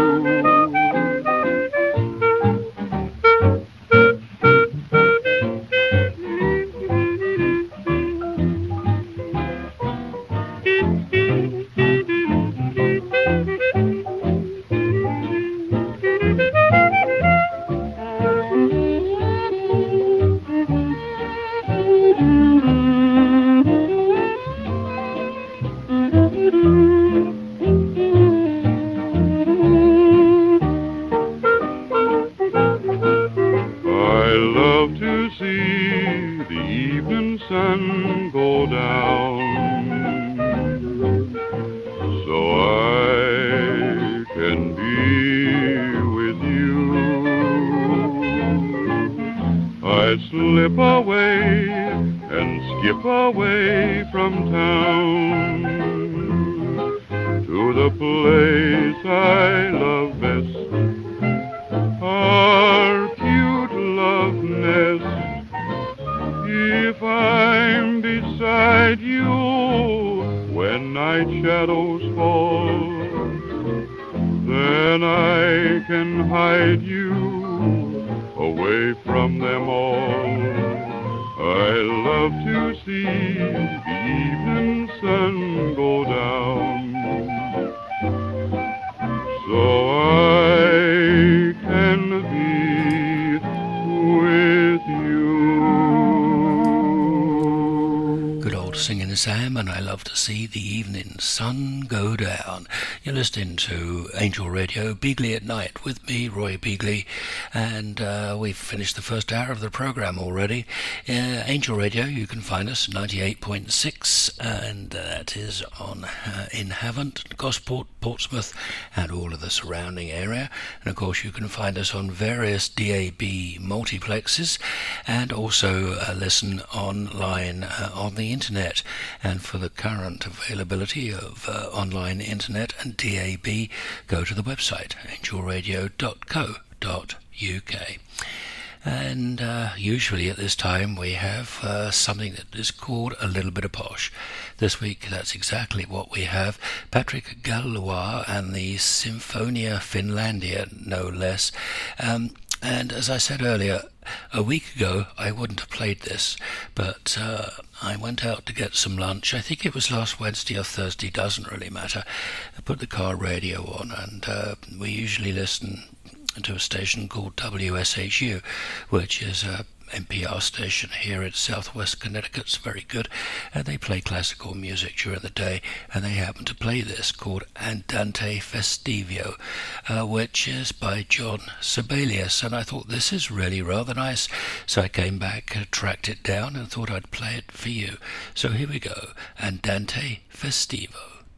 Speaker 2: Sam, and I love to see the evening sun go down. You're listening to Angel Radio, Beagley at Night, with me, Roy Beagley, and we've finished the first hour of the program already. Angel Radio, you can find us 98.6, and that is on in Havant, Gosport, Portsmouth, and all of the surrounding area. And of course, you can find us on various DAB multiplexes, and also listen online on the internet. And for the current availability of online internet and DAB, go to the website angelradio.co.uk. And usually at this time we have something that is called a little bit of posh. This week that's exactly what we have. Patrick Galois and the Symphonia Finlandia, no less. And as I said earlier, a week ago I wouldn't have played this, but I went out to get some lunch. I think it was last Wednesday or Thursday, doesn't really matter. I put the car radio on, and we usually listen to a station called WSHU, which is a NPR station here in Southwest Connecticut. It's very good. They play classical music during the day, and they happen to play this called Andante Festivo, which is by John Sibelius, and I thought this is really rather nice, so I came back, tracked it down, and thought I'd play it for you. So here we go, Andante Festivo.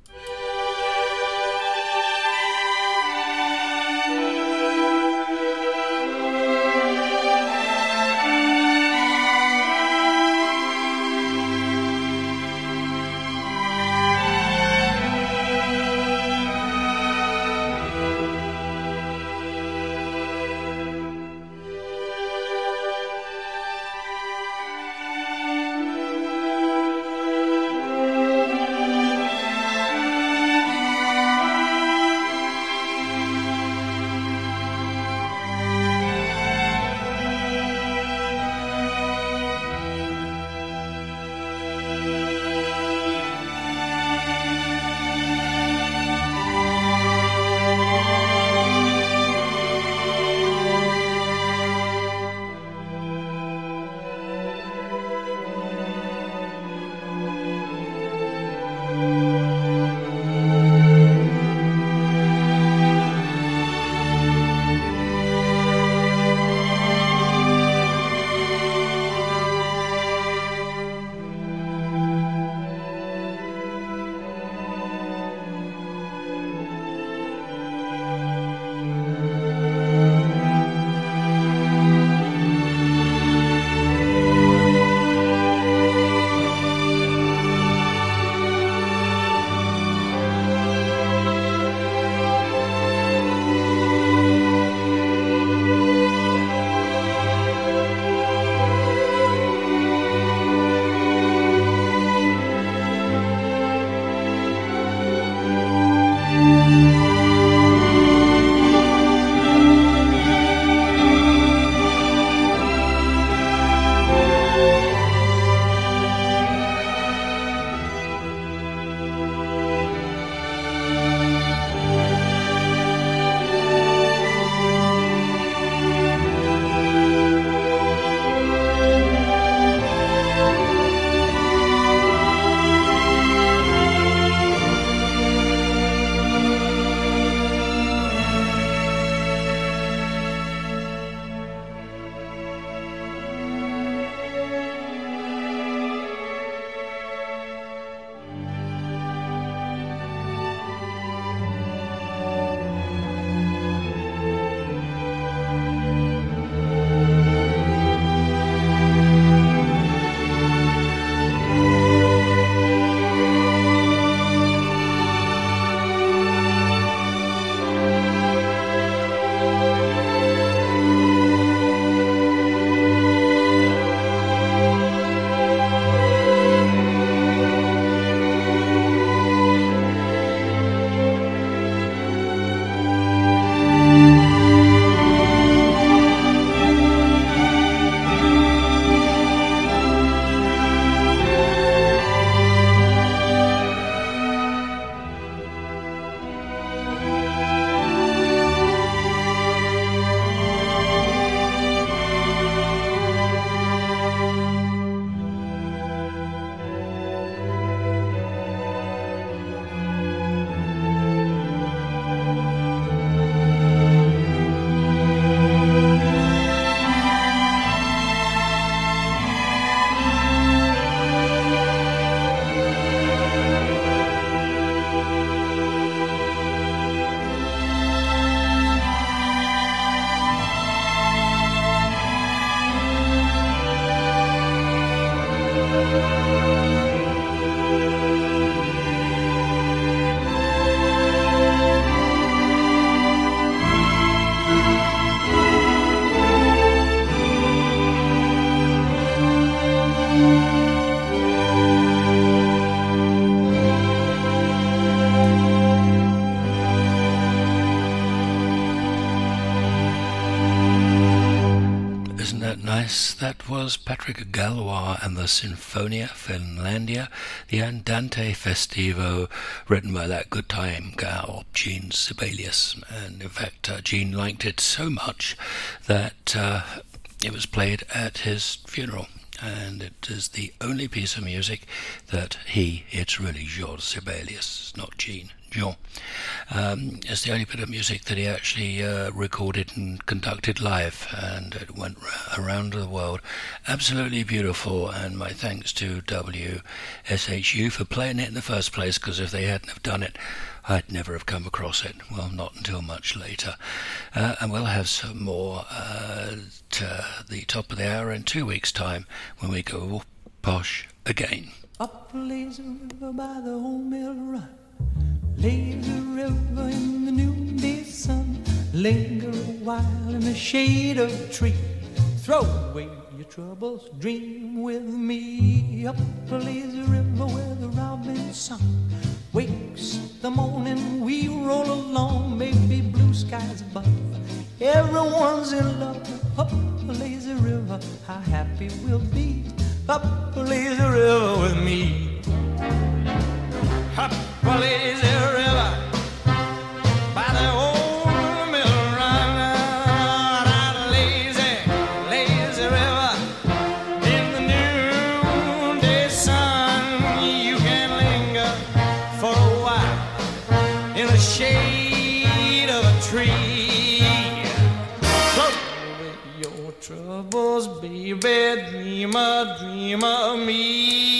Speaker 2: Yes, that was Patrick Galois and the Sinfonia Finlandia, the Andante Festivo, written by that good time gal, Jean Sibelius. And in fact, Jean liked it so much that it was played at his funeral, and it is the only piece of music that it's really Georges Sibelius, not Jean. It's the only bit of music that he actually recorded and conducted live, and it went around the world. Absolutely beautiful, and my thanks to WSHU for playing it in the first place, because if they hadn't have done it, I'd never have come across it. Well, not until much later. And we'll have some more at the top of the hour in 2 weeks' time when we go posh again.
Speaker 7: Up a lazy river by the old mill run, lazy river in the noonday sun, linger a while in the shade of a tree, throw away your troubles, dream with me. Up a lazy river where the robin song wakes the morning, we roll along, maybe blue skies above, everyone's in love. Up a lazy river, how happy we'll be, up a lazy river with me. Up a lazy river by the old mill run, a lazy, lazy river in the noonday sun. You can linger for a while in the shade of a tree. Throw away your troubles, baby, dreamer, dream of me.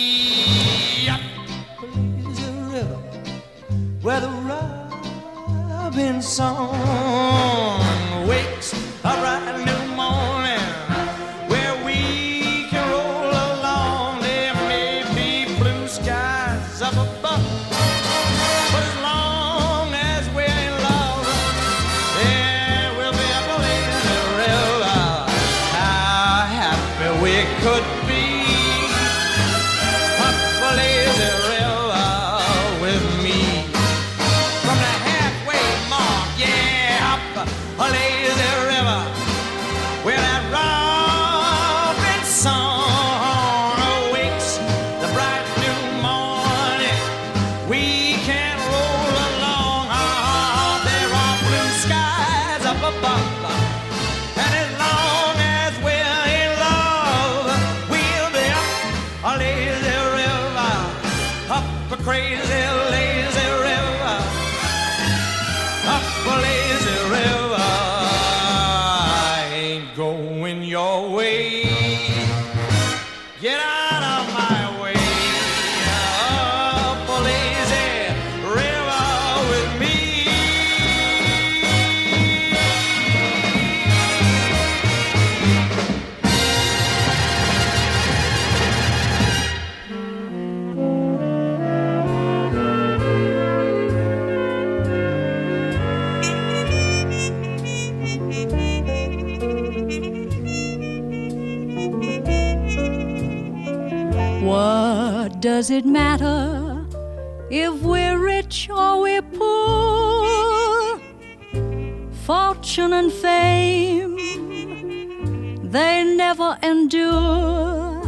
Speaker 7: Where the robin song wakes a bright new morning, where we can roll along. There may be blue skies up above, but as long as we're in love, there will be a lazy river. How happy we could be, up a lazy river with me. A lazy river where that robin song awakes the bright new morning. We can roll along. There are blue skies up above, and as long as we're in love, we'll be up a lazy river, up a crazy lazy river, up a lazy river. Going your way, get out of my way, up a lazy river with me.
Speaker 1: What does it matter if we're rich or we're poor? Fortune and fame, they never endure.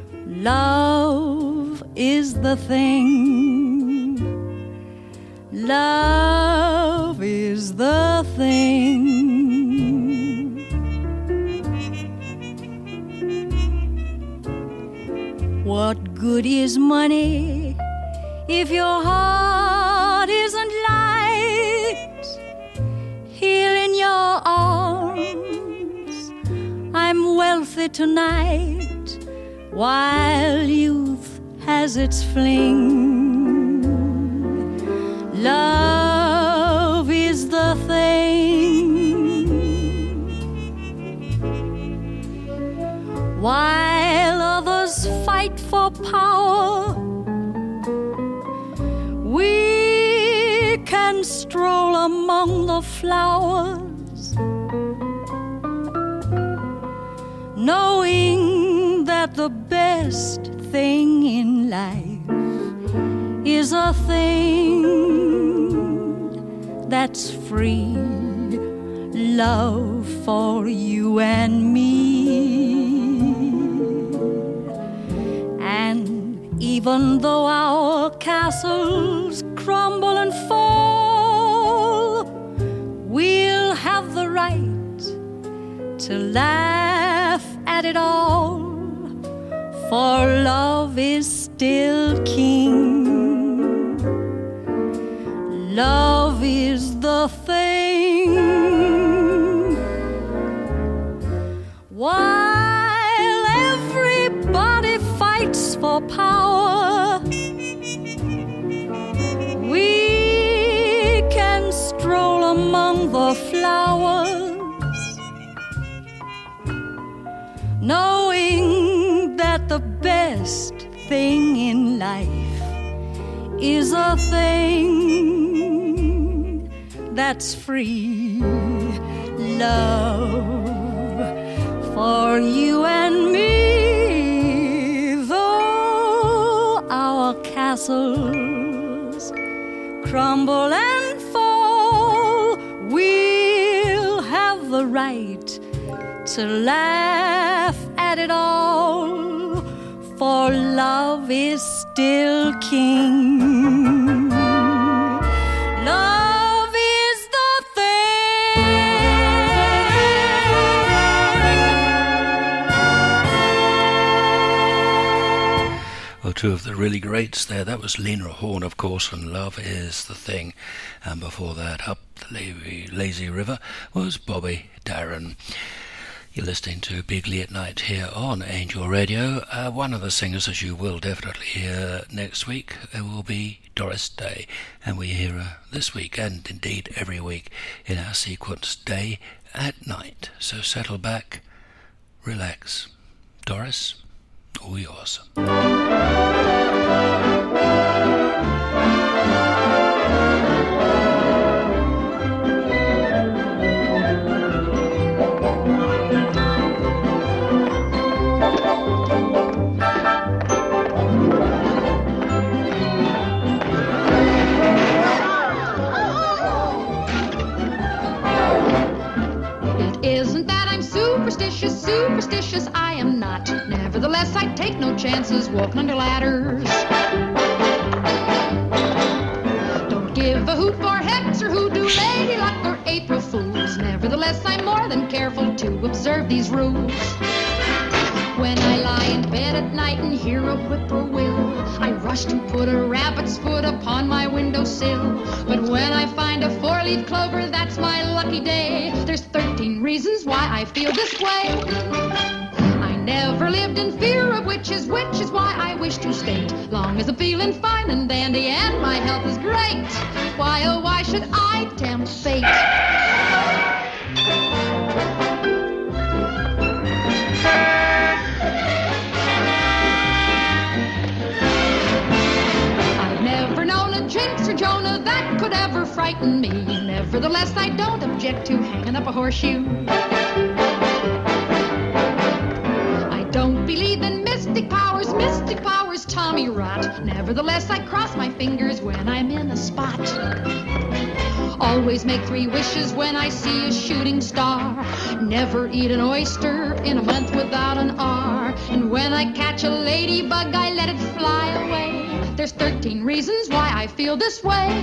Speaker 1: Love is the thing. Love is the thing. What good is money if your heart isn't light? Here in your arms, I'm wealthy tonight, while youth has its fling. Love is the thing. While others fight for power, we can stroll among the flowers, knowing that the best thing in life is a thing that's free. Love for you and me. And even though our castles crumble and fall, we'll have the right to laugh at it all, for love is still king. Love is the thing. While everybody fights for power, we can stroll among the flowers, knowing that the best thing in life is a thing that's free. Love for you and me, though our castles crumble and fall, we'll have the right to laugh at it all, for love is still king. Love is the thing.
Speaker 2: Well, two of the really greats there. That was Lena Horne, of course, and Love is the Thing. And before that, Up the Lazy River, was Bobby Darin. You're listening to Bigly at Night here on Angel Radio. One of the singers, as you will definitely hear next week, will be Doris Day. And we hear her this week, and indeed every week, in our sequence Day at Night. So settle back, relax. Doris, all yours.
Speaker 14: Superstitious, I am not. Nevertheless, I take no chances walking under ladders. Don't give a hoot for hex or hoodoo, lady luck or April Fools. Nevertheless, I'm more than careful to observe these rules. When I lie in bed at night and hear a whippoorwill, I rush to put a rabbit's foot upon my windowsill. But when I find a four-leaf clover, that's my lucky day. There's 13 reasons why I feel this way. I never lived in fear of witches, which is why I wish to state, long as I'm feeling fine and dandy and my health is great, why oh why should I tempt fate? Jinx or Jonah that could ever frighten me. Nevertheless, I don't object to hanging up a horseshoe. I don't believe in mystic powers, Tommy rot. Nevertheless, I cross my fingers when I'm in a spot. Always make 3 wishes when I see a shooting star. Never eat an oyster in a month without an R. And when I catch a ladybug, I let it fly away. There's 13 reasons why I feel this way.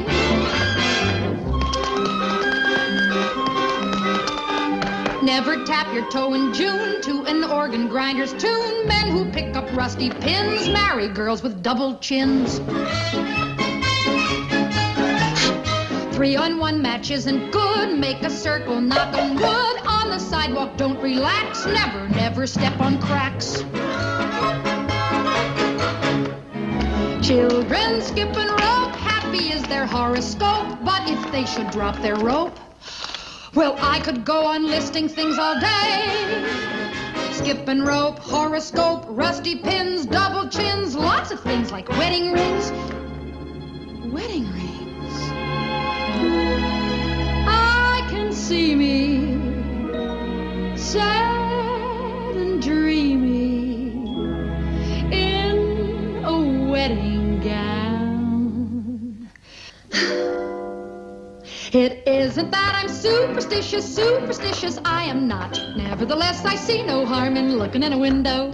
Speaker 14: Never tap your toe in June to an organ grinder's tune. Men who pick up rusty pins marry girls with double chins. 3-on-1 match isn't good. Make a circle, knock on wood. On the sidewalk, don't relax. Never, never step on cracks. Children skip and rope, happy is their horoscope. But if they should drop their rope, well, I could go on listing things all day. Skip and rope, horoscope, rusty pins, double chins, lots of things like wedding rings. Wedding rings. I can see me sad and dreamy in a wedding gown. It isn't that I'm superstitious, I am not. Nevertheless, I see no harm in looking in a window.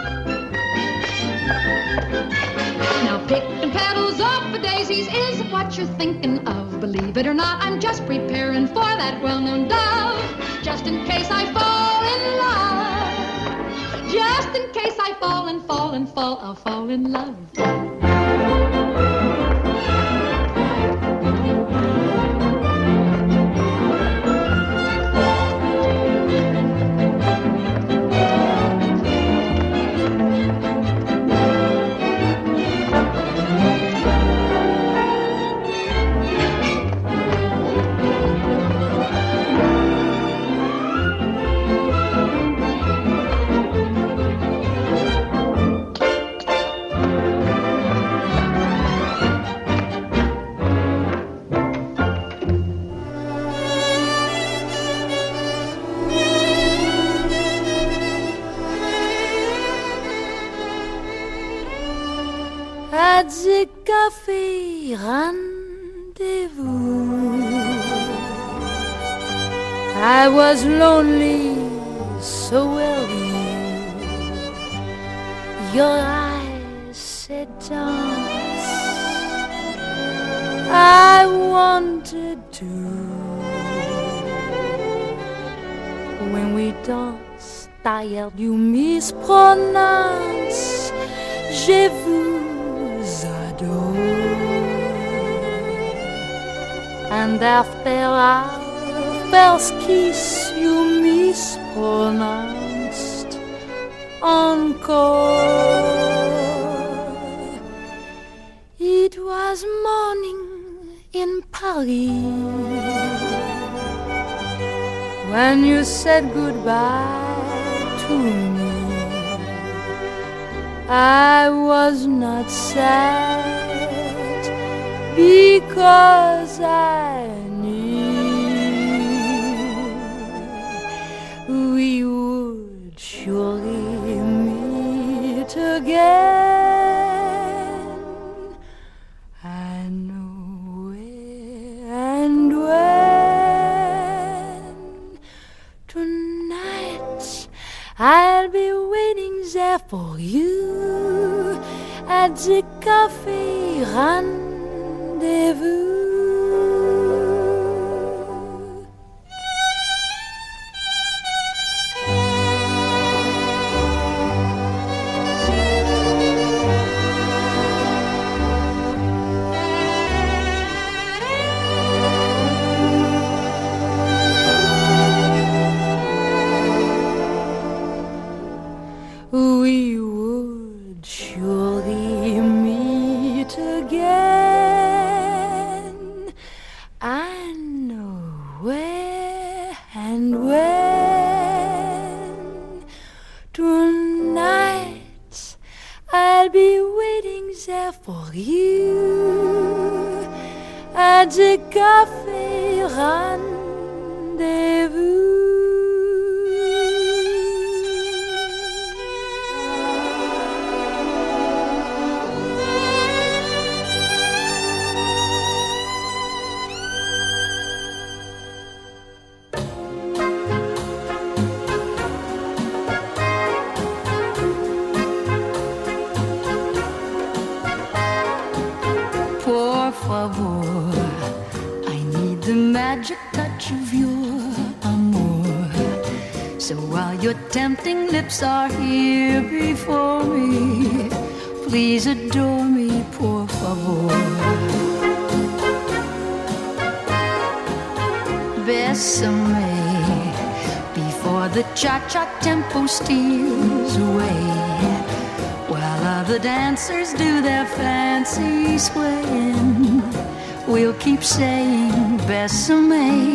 Speaker 14: Now picking petals off the daisies isn't what you're thinking of. Believe it or not, I'm just preparing for that well-known dove, just in case I fall in love. just in case I fall and fall and fall, I'll fall in love.
Speaker 1: At the cafe rendezvous, I was lonely, so well your eyes said dance. I wanted to. When we danced, I yelled, you mispronounce. Je vous adore. And after our first kiss, you mispronounced encore. It was morning in Paris when you said goodbye to me. I was not sad because I knew we would surely meet again. I know where and when. Tonight I'll be waiting there for you at the cafe rendezvous. We would surely meet again. I know where and when. Tonight I'll be waiting there for you at the cafe rendezvous. I need the magic touch of your amour. So while your tempting lips are here before me, please adore me, por favor. Bésame before the cha-cha tempo steals away, while other dancers do their fancy swaying. We'll keep saying bésame.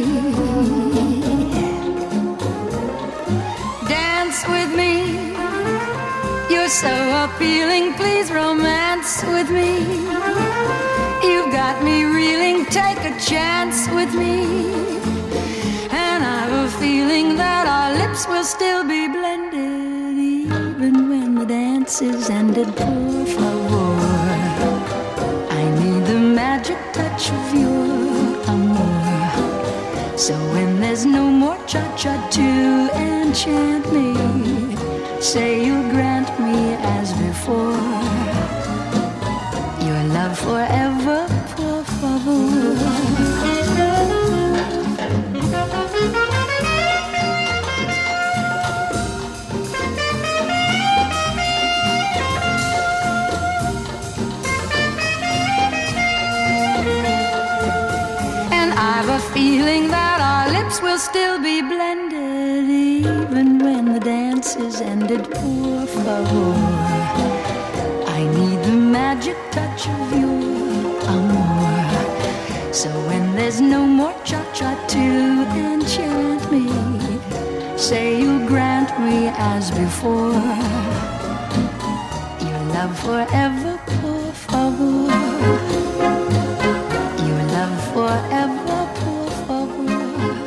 Speaker 1: Dance with me, you're so appealing. Please romance with me. You've got me reeling. Take a chance with me. And I've a feeling that our lips will still be blended even when the dance is ended. Por favor, I need the magic touch of your amour. So when there's no more cha-cha to enchant me, say you'll grant me as before your love forever, por favor. we'll still be blended even when the dance is ended. Por favor, I need the magic touch of your amor. So when there's no more cha-cha to enchant me, say you'll grant me as before your love forever, por favor. Your love forever, por favor.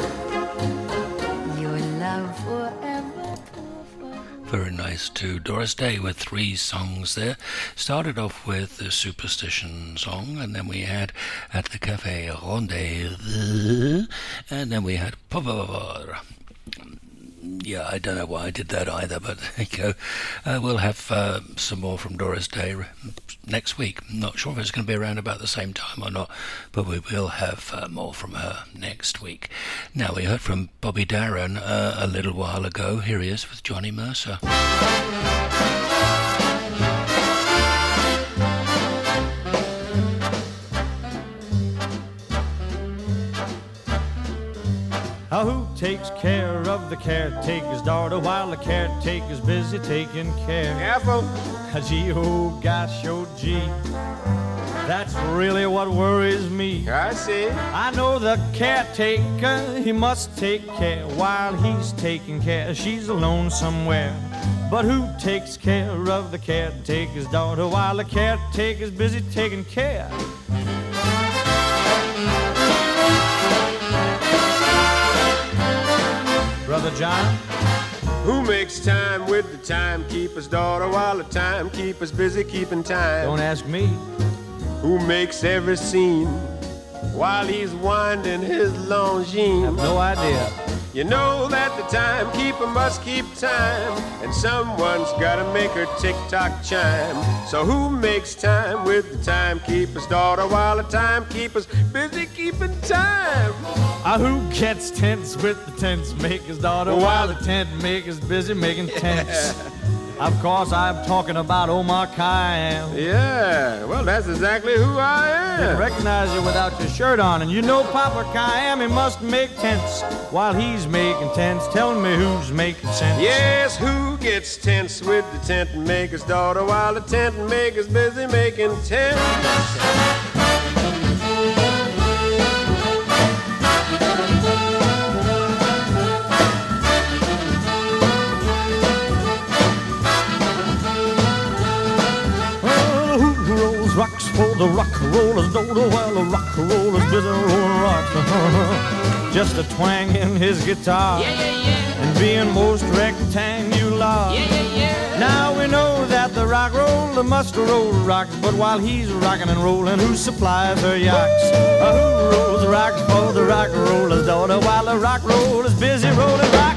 Speaker 1: Your love forever, por favor.
Speaker 2: Very nice too. Doris Day with 3 songs there. Started off with the Superstition song, and then we had At the Cafe Rendezvous, and then we had Por favor. Yeah, I don't know why I did that either, but there you go. We'll have some more from Doris Day next week. Not sure if it's going to be around about the same time or not, but we will have more from her next week. Now, we heard from Bobby Darin a little while ago. Here he is with Johnny Mercer.
Speaker 5: Who takes care of the caretaker's daughter while the caretaker's busy taking care? Careful. Gee, oh gosh, oh gee, that's really what worries me. I see. I know the caretaker, he must take care while he's taking care. She's alone somewhere. But who takes care of the caretaker's daughter while the caretaker's busy taking care? Brother John?
Speaker 15: Who makes time with the timekeeper's daughter while the timekeeper's busy keeping time?
Speaker 5: Don't ask me.
Speaker 15: Who makes every scene while he's winding his longines?
Speaker 5: I have no idea.
Speaker 15: You know that the timekeeper must keep time, and someone's gotta make her tick-tock chime. So who makes time with the timekeeper's daughter while the timekeeper's busy keeping time?
Speaker 5: Who gets tense with the tent maker's daughter while the tent maker's busy making tents? Of course, I'm talking about Omar Khayyam.
Speaker 15: Yeah, well, that's exactly who I am.
Speaker 5: Didn't recognize you without your shirt on. And you know Papa Khayyam, he must make tents while he's making tents. Tell me who's making sense.
Speaker 15: Yes, who gets tense with the tent maker's daughter while the tent maker's busy making tents?
Speaker 5: Rocks for the rock roller's daughter while the rock roller's busy rolling rocks. Just a twang in his guitar, and being most rectangular. Now we know that the rock roller must roll rocks, but while he's rocking and rolling, who supplies her yaks? Who rolls rocks for the rock roller's daughter while the rock roller's busy rolling rocks?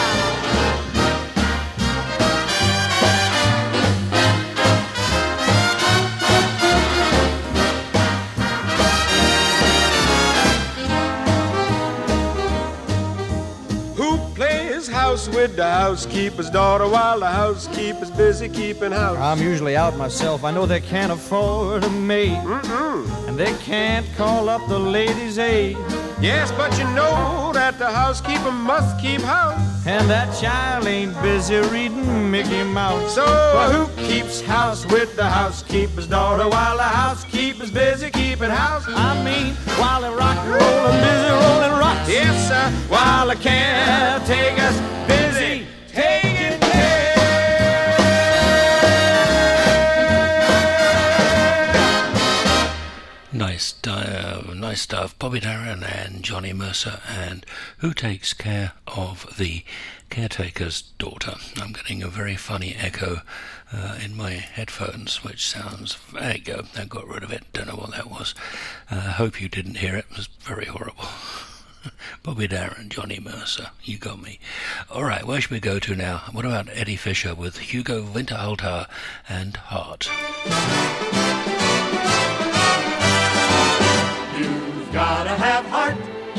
Speaker 15: With the housekeeper's daughter while the housekeeper's busy keeping house.
Speaker 5: I'm usually out myself. I know they can't afford a maid, and they can't call up the ladies' aid.
Speaker 15: Yes, but you know that the housekeeper must keep house,
Speaker 5: and that child ain't busy reading Mickey Mouse.
Speaker 15: So who keeps house with the housekeeper's daughter while the housekeeper's busy keeping house?
Speaker 5: I mean, while the rock rolling busy rolling rocks.
Speaker 15: Yes, sir.
Speaker 5: While the caretaker's busy taking care.
Speaker 2: Nice stuff. Bobby Darin and Johnny Mercer, and Who Takes Care of the Caretaker's Daughter. I'm getting a very funny echo in my headphones, which sounds... There you go, I got rid of it. Don't know what that was. Hope you didn't hear it. It was very horrible. Bobby Darin, Johnny Mercer, you got me. All right, where should we go to now? What about Eddie Fisher with Hugo Winterhalter and Heart?
Speaker 16: You've gotta have heart.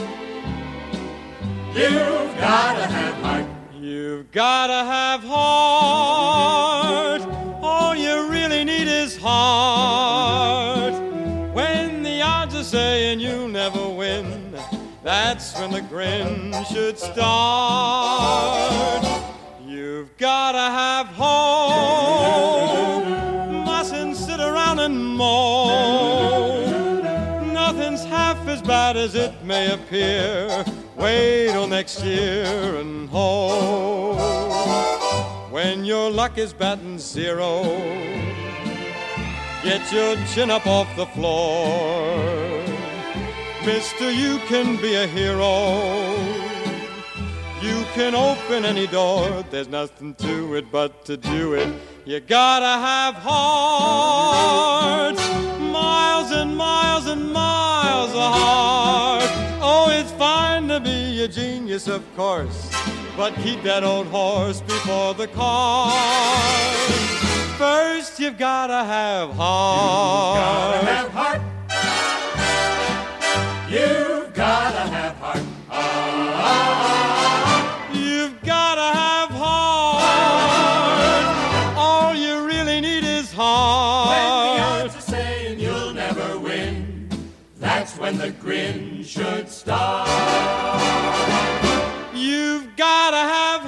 Speaker 16: You've gotta have heart.
Speaker 17: You've gotta have heart. All you really need is heart. When the odds are saying you'll never win, That's when the grin should start. You've gotta have hope, mustn't sit around and moan. Nothing's half as bad as it may appear. Wait till next year and hope. When your luck is batting zero, get your chin up off the floor. Mister, you can be a hero. You can open any door. There's nothing to it but to do it. You gotta have heart. Miles and miles and miles of heart. Oh, it's fine to be a genius, of course, but keep that old horse before the cart. First, you've gotta have heart.
Speaker 16: You've gotta have heart. You've gotta have heart.
Speaker 17: You've gotta have heart. All you really need is heart.
Speaker 16: When the odds are saying you'll never win, that's when the grin should start.
Speaker 17: You've gotta have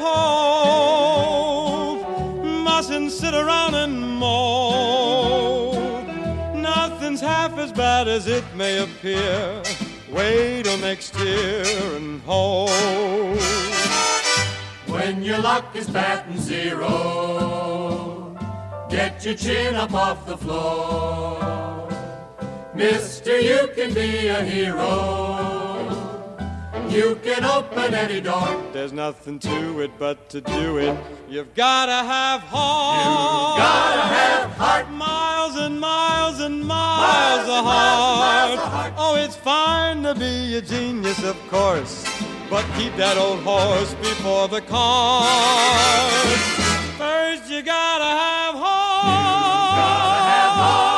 Speaker 17: hope. Mustn't sit around and mope. Nothing's half as bad as it may appear. Wait till next year and hope.
Speaker 16: When your luck is batting zero, get your chin up off the floor. Mister, you can be a hero. You can open any door.
Speaker 17: There's nothing to it but to do it. You've gotta have heart.
Speaker 16: You've gotta have heart.
Speaker 17: Miles and miles and miles of heart. Oh, it's fine to be a genius, of course, but keep that old horse before the cart. First you gotta have heart.
Speaker 16: Gotta have heart.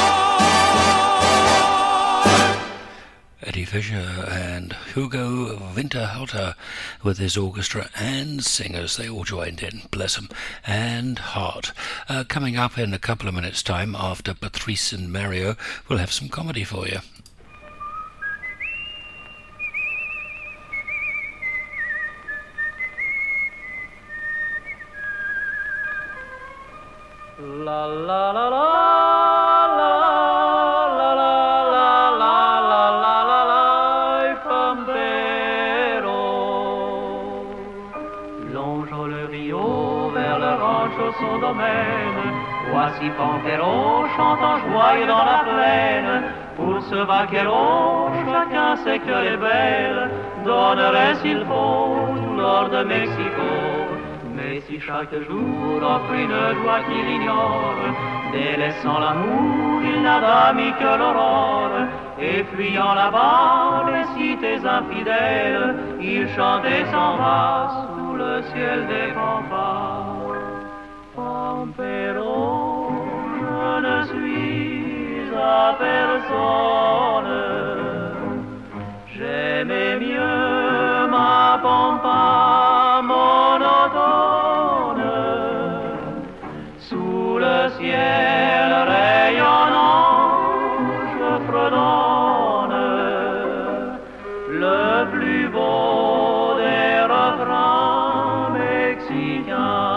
Speaker 2: Eddie Fisher and Hugo Winterhalter with his orchestra and singers. They all joined in, bless them, and Heart. Coming up in a couple of minutes' time after Patrice and Mario, we'll have some comedy for you.
Speaker 4: La la la la.
Speaker 18: Son domaine. Voici Pampero chantant joyeux dans la plaine. Pour ce vaquero, chacun sait qu'elle est belle, donnerait s'il faut tout l'or de Mexico. Mais si chaque jour offre une joie qu'il ignore, délaissant l'amour, il n'a d'amis que l'aurore. Et fuyant là-bas les cités infidèles, il chante et s'en va sous le ciel des fanfares. Pampero, je ne suis à personne. J'aimais mieux ma pampa monotone. Sous le ciel rayonnant, je fredonne le plus beau des refrains mexicains.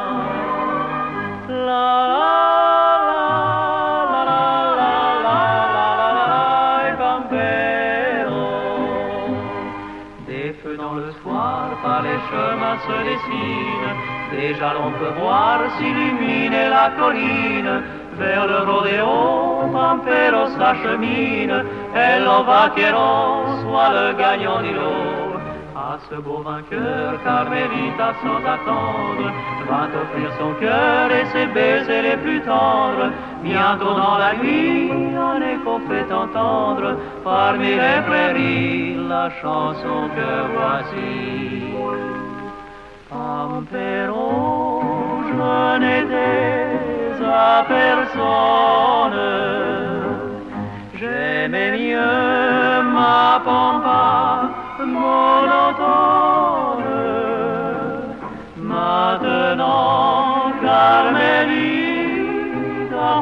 Speaker 18: Les chemins se dessinent, déjà l'on peut voir s'illuminer la colline. Vers le rodéo, Pampero s'achemine, et le vaquero soit le gagnant du lot. À ce beau vainqueur, Carmelita sans attendre va offrir son cœur et ses baisers les plus tendres. Bientôt dans la nuit, un écho fait entendre parmi les prairies la chanson que voici. Pampero, je n'étais à personne. J'aimais mieux ma pampa monotone. Maintenant, Carmelita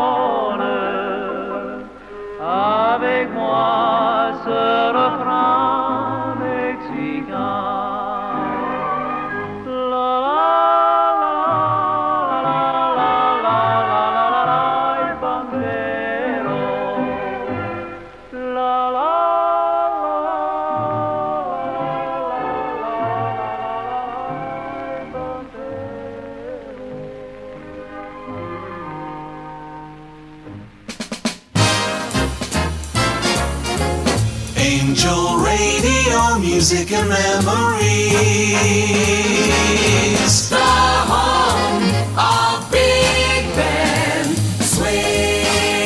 Speaker 18: fredonne avec moi ce refrain.
Speaker 16: Angel Radio, music and memories. The home of Big Band Swing.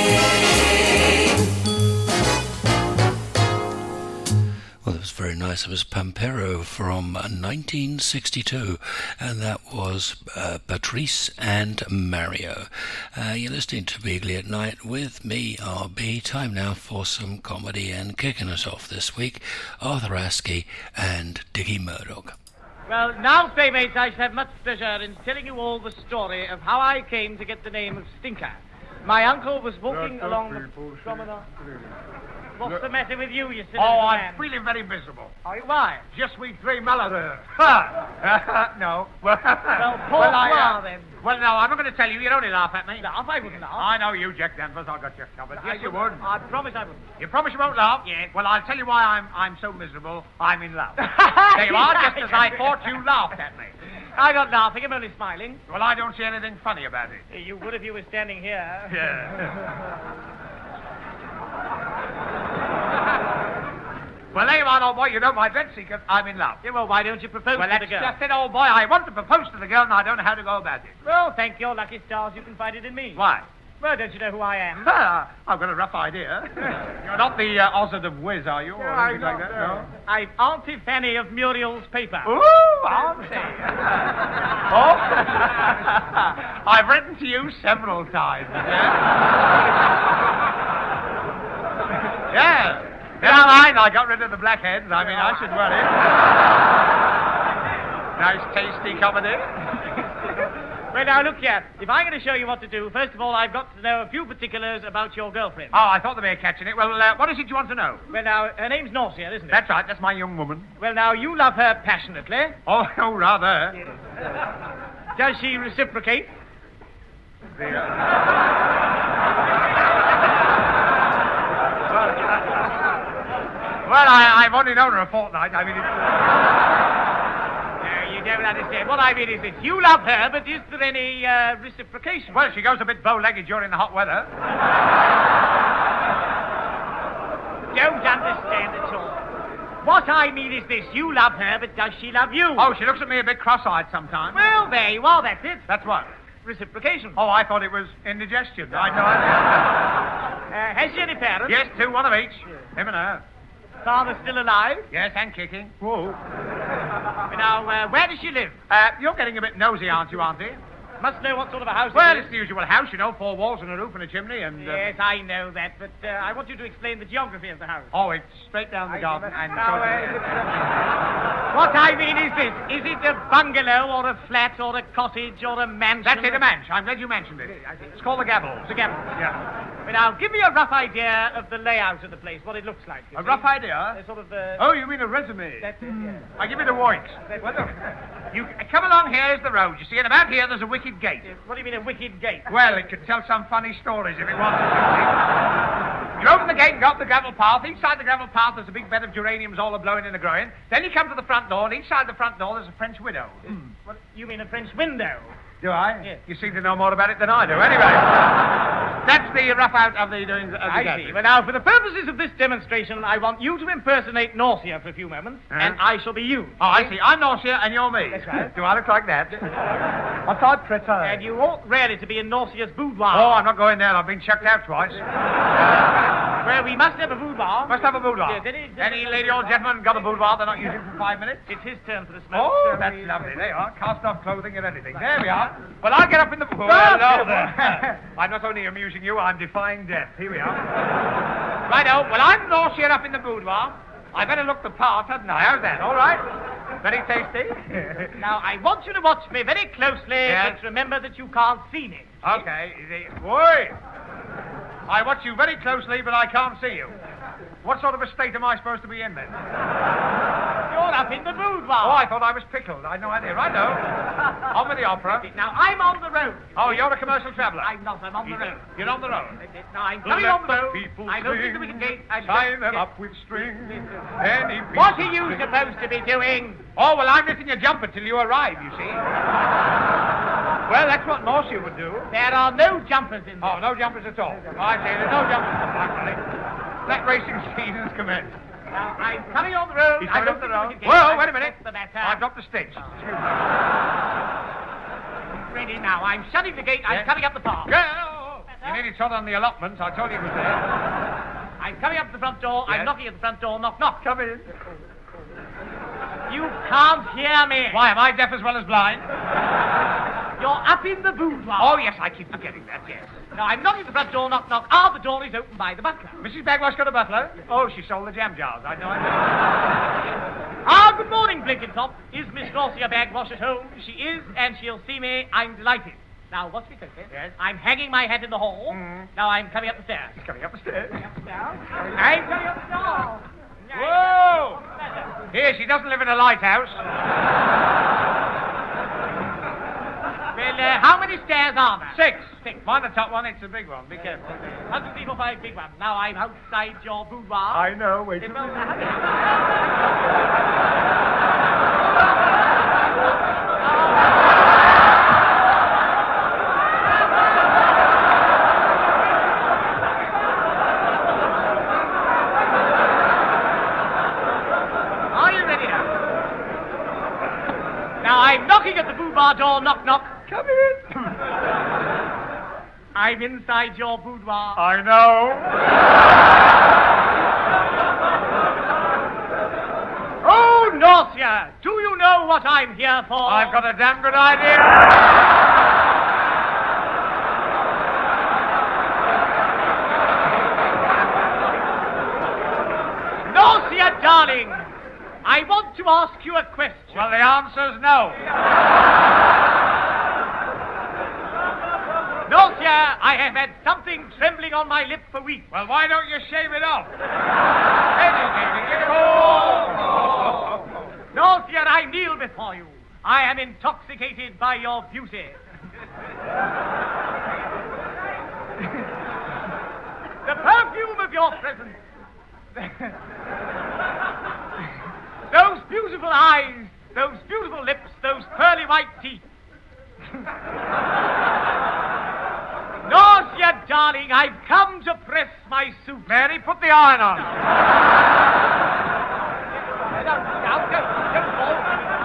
Speaker 2: Well, that was very nice. It was Pampero from 1962, and that was Patrice and Mario. You're listening to Beagley at Night with me, RB. Time now for some comedy, and kicking us off this week, Arthur Askey and Dickie Murdoch.
Speaker 19: Well, now, playmates, I shall have much pleasure in telling you all the story of how I came to get the name of Stinker. My uncle was walking along the promenade. What's the matter with you, you silly little man?
Speaker 20: I'm feeling very miserable.
Speaker 19: Why?
Speaker 20: Je suis très malheureux. No.
Speaker 19: Well, pourquoi, then?
Speaker 20: Well, no, I'm not going to tell you. You'd only laugh at me.
Speaker 19: Laugh? I wouldn't laugh.
Speaker 20: I know you, Jack Danvers. I got you covered. Yes, you would.
Speaker 19: I promise I wouldn't.
Speaker 20: You promise you won't laugh?
Speaker 19: Yes.
Speaker 20: Well, I'll tell you why I'm so miserable. I'm in love. There you are, just as I thought you laughed at me.
Speaker 19: I'm not laughing. I'm only smiling.
Speaker 20: Well, I don't see anything funny about it.
Speaker 19: You would if you were standing here.
Speaker 20: Yeah. Well, there you are, old boy. You know my dread secret. I'm in love.
Speaker 19: Yeah, well, why don't you propose to the girl?
Speaker 20: Well, that's just it, old boy. I want to propose to the girl, and I don't know how to go about it.
Speaker 19: Well, thank your lucky stars you can find it in me.
Speaker 20: Why?
Speaker 19: Well, don't you know who I am?
Speaker 20: I've got a rough idea. You're not the Ozzard of Wiz, are you? Or anything like that? No.
Speaker 19: I'm Auntie Fanny of Muriel's paper.
Speaker 20: Ooh, Auntie. Oh. I've written to you several times. Yeah. Never mind, I got rid of the blackheads. I mean, I should worry. Nice, tasty comedy.
Speaker 19: Well, now, look here. If I'm going to show you what to do, first of all, I've got to know a few particulars about your girlfriend.
Speaker 20: Oh, I thought they were catching it. Well, what is it you want to know?
Speaker 19: Well, now, her name's Norcia, isn't it?
Speaker 20: That's right. That's my young woman.
Speaker 19: Well, now, you love her passionately.
Speaker 20: Oh, rather.
Speaker 19: Yes. Does she reciprocate?
Speaker 20: Well, I've only known her a fortnight. I mean, it's...
Speaker 19: No, you don't understand. What I mean is this. You love her, but is there any reciprocation?
Speaker 20: Well, she goes a bit bow-legged during the hot weather.
Speaker 19: Don't understand at all. What I mean is this. You love her, but does she love you?
Speaker 20: Oh, she looks at me a bit cross-eyed sometimes.
Speaker 19: Well, there you are. That's it.
Speaker 20: That's what?
Speaker 19: Reciprocation.
Speaker 20: Oh, I thought it was indigestion. I had no idea.
Speaker 19: Has she any parents?
Speaker 20: Yes, two, one of each. Yes. Him and her.
Speaker 19: Father still alive?
Speaker 20: Yes, and kicking. Whoa.
Speaker 19: Now, where does she live?
Speaker 20: You're getting a bit nosy, aren't you, Auntie?
Speaker 19: Must know what sort of a house
Speaker 20: Well,
Speaker 19: it is.
Speaker 20: it's the usual house, you know, 4 walls and a roof and a chimney and...
Speaker 19: Yes, I know that, but I want you to explain the geography of the house.
Speaker 20: Oh, it's straight down the garden and...
Speaker 19: What I mean is this. Is it a bungalow or a flat or a cottage or a mansion?
Speaker 20: That's it, a mansion. I'm glad you mentioned it. It's called the Gables.
Speaker 19: The Gables.
Speaker 20: Yeah.
Speaker 19: Well, now, give me a rough idea of the layout of the place, what it looks like.
Speaker 20: A rough idea?
Speaker 19: Sort of
Speaker 20: Oh, you mean a resume?
Speaker 19: That's it, yeah.
Speaker 20: I give you the works. Well, look, you come along here is the road, you see, and about here there's a wicket gate.
Speaker 19: What do you mean a wicket gate?
Speaker 20: Well, it could tell some funny stories if it wanted to. You open the gate and go up the gravel path. Each side of the gravel path there's a big bed of geraniums all a-blowing and a-growing. Then you come to the front door, and each side of the front door there's a French widow.
Speaker 19: What, you mean a French window?
Speaker 20: Do I?
Speaker 19: Yes.
Speaker 20: You seem to know more about it than I do. Anyway, that's the rough out of the doings of the
Speaker 19: I see. Well, now, for the purposes of this demonstration, I want you to impersonate Norcia for a few moments, and I shall be you.
Speaker 20: Oh, I see. I'm Norcia, and you're me.
Speaker 19: That's right.
Speaker 20: Do I look like that? I thought pretty.
Speaker 19: And you ought really to be in Norcia's boudoir.
Speaker 20: Oh, I'm not going there. I've been chucked out twice.
Speaker 19: Well, we must have a boudoir.
Speaker 20: Must have a boudoir.
Speaker 19: Yes,
Speaker 20: any lady or gentleman got a boudoir they're not using for 5 minutes?
Speaker 19: It's his turn for this moment.
Speaker 20: Oh, that's lovely. There you are. Cast off clothing and everything. There we are. Well, I'll get up in the...
Speaker 19: Hello
Speaker 20: there. I'm not only amusing you, I'm defying death. Here we are. Righto. Well, I'm Norcia up in the boudoir. I better look the part, hadn't I? How's that? All right? Very tasty.
Speaker 19: Now, I want you to watch me very closely,
Speaker 20: Yes.
Speaker 19: but remember that you can't see me.
Speaker 20: Okay. Boy! I watch you very closely, but I can't see you. What sort of a state am I supposed to be in, then?
Speaker 19: You're up in the boudoir.
Speaker 20: Oh, I thought I was pickled. I had no idea. Righto. On with the opera.
Speaker 19: Now, I'm on the road.
Speaker 20: Oh, you're a commercial traveller.
Speaker 19: I'm not. I'm on the road.
Speaker 20: You're on the road.
Speaker 19: Now, I'm coming on the road. I'm opening the wicket gate.
Speaker 20: Tie them up with string. Any
Speaker 19: What are you supposed to be doing?
Speaker 20: Oh, well, I'm knitting your jumper till you arrive, you see. Well, that's what Norcia would do.
Speaker 19: There are no jumpers in there.
Speaker 20: Oh, no jumpers at all. I say there's no jumpers. Let racing seasons commence.
Speaker 19: Now, I'm coming on the road.
Speaker 20: He's coming up the road.
Speaker 19: Whoa,
Speaker 20: Whoa, wait a minute.
Speaker 19: What's the matter?
Speaker 20: I've dropped the stitch.
Speaker 19: Ready now. I'm shutting the gate. I'm coming up the park.
Speaker 20: You nearly trod on the allotment. I told you it was there.
Speaker 19: I'm coming up to the front door.
Speaker 20: Yes?
Speaker 19: I'm knocking at the front door. Knock, knock.
Speaker 20: Come in.
Speaker 19: You can't hear me.
Speaker 20: Why, am I deaf as well as blind?
Speaker 19: You're up in the boudoir.
Speaker 20: Oh, yes, I keep forgetting that, yes.
Speaker 19: Now, I'm knocking at the front door. Knock, knock. Ah, the door is opened by the butler.
Speaker 20: Mrs. Bagwash got a butler? Oh, she sold the jam jars. I know.
Speaker 19: Ah, good morning, Blenkinsop. Is Miss Norcia Bagwash at home? She is, and she'll see me. I'm delighted. Now, what's the secret?
Speaker 20: Yes?
Speaker 19: I'm hanging my hat in the hall. Now I'm coming up the stairs.
Speaker 20: He's coming up the stairs.
Speaker 19: I'm coming up the stairs.
Speaker 20: Whoa! Here, she doesn't live in a lighthouse.
Speaker 19: Well, how many stairs are there?
Speaker 20: 6. Mind the top one, it's a big one. Be careful.
Speaker 19: 1, 2, 3, 4, 5, big one. Now I'm outside your boudoir.
Speaker 20: I know. Wait a minute.
Speaker 19: Are you ready now? Now I'm knocking at the boudoir door. Knock, knock.
Speaker 20: Come in.
Speaker 19: I'm inside your boudoir.
Speaker 20: I know.
Speaker 19: Oh, Norcia, do you know what I'm here for?
Speaker 20: I've got a damn good idea.
Speaker 19: Norcia, darling, I want to ask you a question.
Speaker 20: Well, the answer's no.
Speaker 19: Norcia, I have had something trembling on my lip for weeks.
Speaker 20: Well, why don't you shave it off?
Speaker 19: Norcia, I kneel before you. I am intoxicated by your beauty. The perfume of your presence. Those beautiful eyes, those beautiful lips, those pearly white teeth. Norcia, darling, I've come to press my suit.
Speaker 20: Mary, put the iron on.
Speaker 19: Don't fall.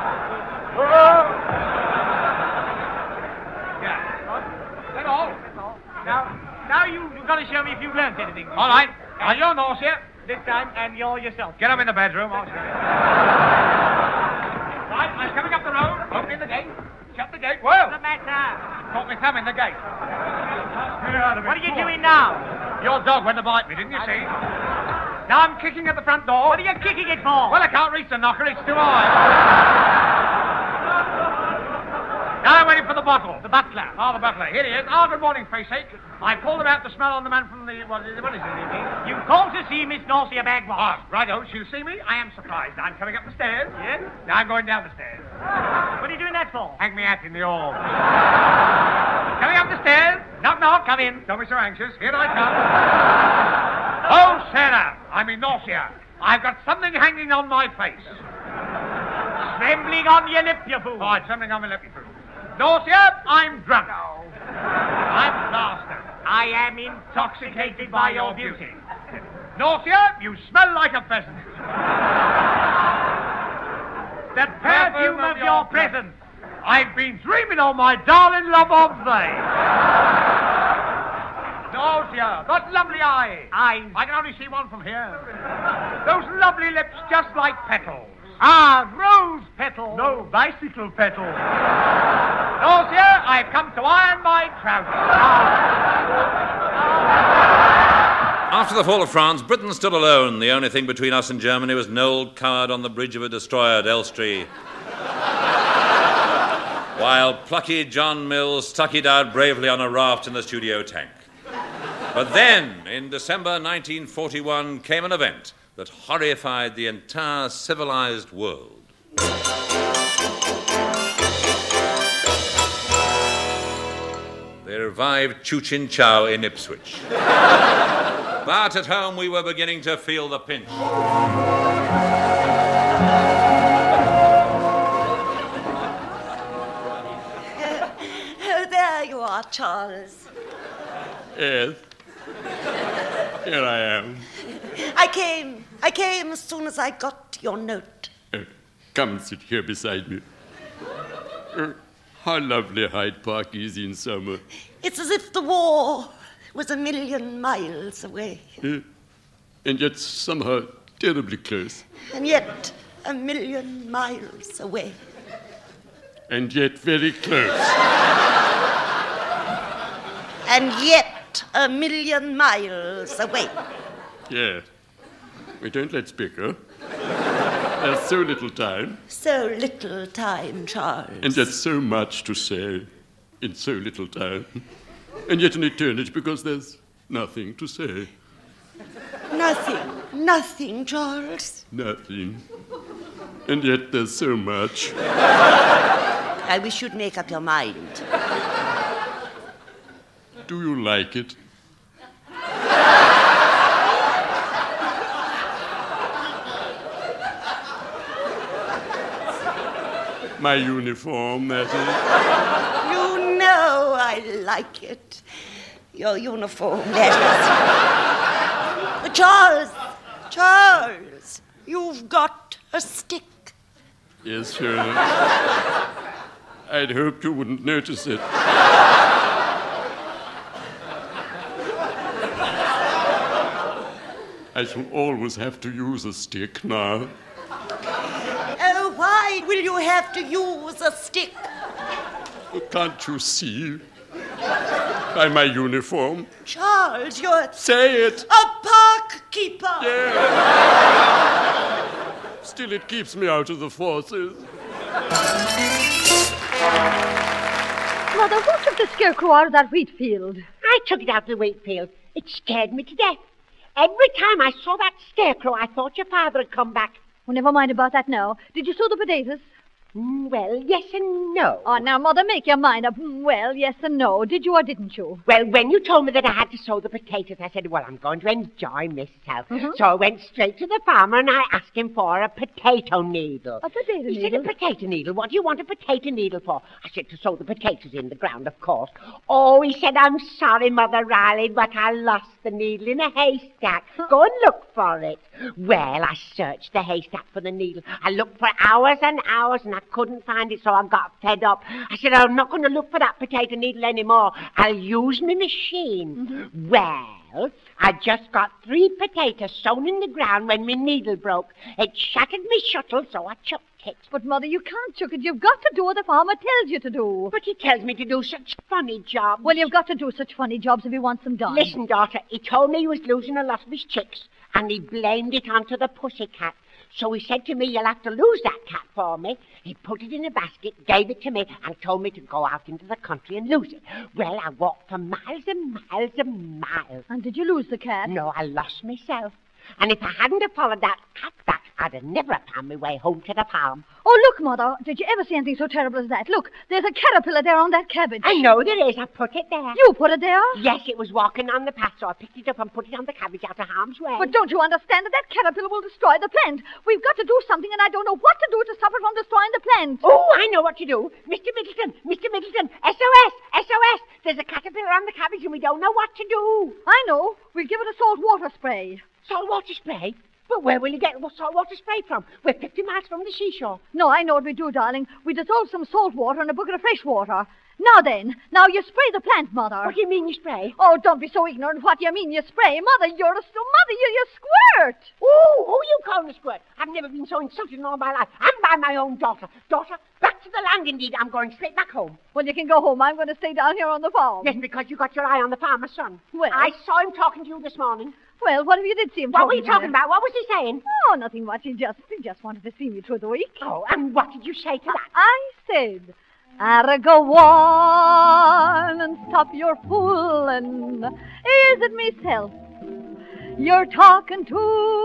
Speaker 20: That's all.
Speaker 19: Now you've got to show me if you've learned anything.
Speaker 20: All right. Now, you're Norcia.
Speaker 19: This time, and you're yourself.
Speaker 20: Get up in the bedroom. I'll show you. Right, I'm coming up the road. Opening the gate. Shut the gate. Whoa!
Speaker 19: What's the matter?
Speaker 20: Caught me thumb in the gate.
Speaker 19: What are you doing now?
Speaker 20: Your dog went to bite me, didn't you see? Now I'm kicking at the front door.
Speaker 19: What are you kicking it for?
Speaker 20: Well, I can't reach the knocker. It's too high. Now I'm waiting for the bottle.
Speaker 19: The butler.
Speaker 20: Oh, the butler. Here he is. Oh, good morning, faceache. I called him out to smell on the man from the... What is it?
Speaker 19: You called to see Miss Norcia Bagwash.
Speaker 20: Oh, righto. She'll see me. I am surprised. I'm coming up the stairs.
Speaker 19: Yes?
Speaker 20: Now I'm going down the stairs.
Speaker 19: What are you doing that for?
Speaker 20: Hang me hat in the hall. Coming up the stairs. Knock, knock.
Speaker 19: Come in.
Speaker 20: Don't be so anxious. Here I come. Oh, Sarah. I mean, Norcia. I've got something hanging on my face.
Speaker 19: Trembling on your lip, you fool.
Speaker 20: Oh, it's trembling on my lip, you fool. Norcia, I'm drunk. No. I'm plastered.
Speaker 19: I am intoxicated by your beauty.
Speaker 20: Norcia, you smell like a pheasant.
Speaker 19: The perfume of your presence.
Speaker 20: I've been dreaming of my darling love of thee. Norcia, that lovely eye.
Speaker 19: Eyes.
Speaker 20: I can only see one from here. Those lovely lips just like petals.
Speaker 19: Ah, rose petals.
Speaker 20: No, bicycle petals. Norcia, I've come to iron my trousers.
Speaker 21: After the fall of France, Britain stood alone. The only thing between us and Germany was an old coward on the bridge of a destroyer at Elstree. While plucky John Mills stuck it out bravely on a raft in the studio tank. But then, in December 1941, came an event that horrified the entire civilized world. They revived Chew Chin Chow in Ipswich. But at home we were beginning to feel the pinch.
Speaker 22: Oh, there you are, Charles.
Speaker 21: Yes.
Speaker 3: Here I am.
Speaker 22: I came as soon as I got your note.
Speaker 3: Come and sit here beside me. How lovely Hyde Park is in summer.
Speaker 22: It's as if the war was 1,000,000 miles away.
Speaker 3: And yet somehow terribly close.
Speaker 22: And yet 1,000,000 miles away.
Speaker 3: And yet very close.
Speaker 22: And yet 1,000,000 miles away.
Speaker 3: Yeah. We don't let's bicker. There's so little time.
Speaker 22: So little time, Charles.
Speaker 3: And yet so much to say in so little time. And yet an eternity because there's nothing to say.
Speaker 22: Nothing, Charles.
Speaker 3: Nothing. And yet there's so much.
Speaker 22: I wish you'd make up your mind.
Speaker 3: Do you like it? My uniform, that is.
Speaker 22: You know I like it. Your uniform, that is. Charles, you've got a stick.
Speaker 3: Yes, sure. I'd hoped you wouldn't notice it. I shall always have to use a stick now.
Speaker 22: Oh, why will you have to use a stick?
Speaker 3: Can't you see? By my uniform.
Speaker 22: Charles, you're...
Speaker 3: Say it!
Speaker 22: A park keeper!
Speaker 3: Yeah. Still, it keeps me out of the forces.
Speaker 23: Mother, who took the scarecrow out of that wheat field?
Speaker 24: I took it out of the wheat field. It scared me to death. Every time I saw that scarecrow, I thought your father had come back.
Speaker 23: Oh, never mind about that now. Did you sow the potatoes?
Speaker 24: Well, yes and no.
Speaker 23: Oh, now, Mother, make your mind up. Well, yes and no. Did you or didn't you?
Speaker 24: Well, when you told me that I had to sow the potatoes, I said, well, I'm going to enjoy myself.
Speaker 23: Mm-hmm.
Speaker 24: So I went straight to the farmer and I asked him for a potato needle.
Speaker 23: A potato needle?
Speaker 24: He said, a potato needle. What do you want a potato needle for? I said, to sow the potatoes in the ground, of course. Oh, he said, I'm sorry, Mother Riley, but I lost the needle in a haystack. Go and look for it. Well, I searched the haystack for the needle. I looked for hours and hours and I couldn't find it, so I got fed up. I said, I'm not going to look for that potato needle anymore. I'll use my machine. Mm-hmm. Well, I just got 3 potatoes sown in the ground when my needle broke. It shattered me shuttle, so I chucked it.
Speaker 23: But, Mother, you can't chuck it. You've got to do what the farmer tells you to do.
Speaker 24: But he tells me to do such funny jobs.
Speaker 23: Well, you've got to do such funny jobs if you want them done.
Speaker 24: Listen, daughter, he told me he was losing a lot of his chicks, and he blamed it onto the pussycat. So he said to me, you'll have to lose that cat for me. He put it in a basket, gave it to me, and told me to go out into the country and lose it. Well, I walked for miles and miles and miles.
Speaker 23: And did you lose the cat?
Speaker 24: No, I lost myself. And if I hadn't have followed that cat back, I'd have never found my way home to the farm.
Speaker 23: Oh, look, Mother. Did you ever see anything so terrible as that? Look, there's a caterpillar there on that cabbage.
Speaker 24: I know there is. I put it there.
Speaker 23: You put it there?
Speaker 24: Yes, it was walking on the path, so I picked it up and put it on the cabbage out of harm's way.
Speaker 23: But don't you understand that caterpillar will destroy the plant? We've got to do something, and I don't know what to do to stop it from destroying the plant.
Speaker 24: Oh, I know what to do. Mr. Middleton, SOS, SOS. There's a caterpillar on the cabbage, and we don't know what to do.
Speaker 23: I know. We'll give it a salt water spray.
Speaker 24: Salt water spray? But where will you get salt water spray from? We're 50 miles from the seashore.
Speaker 23: No, I know what we do, darling. We dissolve some salt water in a bucket of fresh water. Now then, now you spray the plant, Mother.
Speaker 24: What do you mean you spray?
Speaker 23: Oh, don't be so ignorant. What do you mean you spray? Mother, you squirt.
Speaker 24: Oh, who you calling a squirt? I've never been so insulted in all my life. I'm by my own daughter. Daughter, back to the land indeed. I'm going straight back home.
Speaker 23: Well, you can go home. I'm going to stay down here on the farm.
Speaker 24: Yes, because you got your eye on the farmer's son.
Speaker 23: Well,
Speaker 24: I saw him talking to you this morning.
Speaker 23: Well, what if you did see him
Speaker 24: What were
Speaker 23: talking
Speaker 24: you talking about? What was he saying?
Speaker 23: Oh, nothing much. He just wanted to see me through the week.
Speaker 24: Oh, and what did you say to that?
Speaker 23: I said, go on and stop your fooling. Is it myself you're talking to?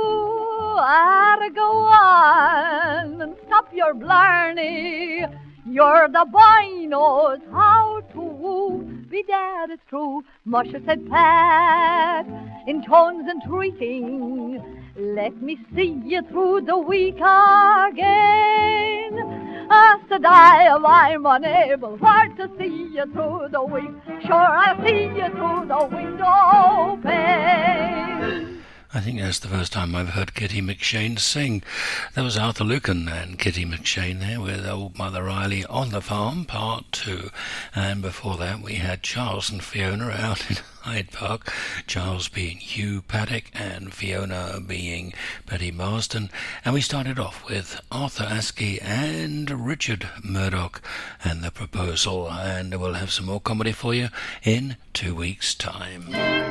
Speaker 23: Go on and stop your blarney. You're the boy knows how to woo. bedad, it's true. Musha said Pat, in tones entreating, let me see you through the week again. Said I'm unable for to see you through the week. Sure, I'll see you through the window pane.
Speaker 2: I think that's the first time I've heard Kitty McShane sing. That was Arthur Lucan and Kitty McShane there with Old Mother Riley on the Farm, Part 2. And before that we had Charles and Fiona out in Hyde Park. Charles being Hugh Paddock and Fiona being Betty Marsden. And we started off with Arthur Askey and Richard Murdoch and The Proposal. And we'll have some more comedy for you in 2 weeks' time.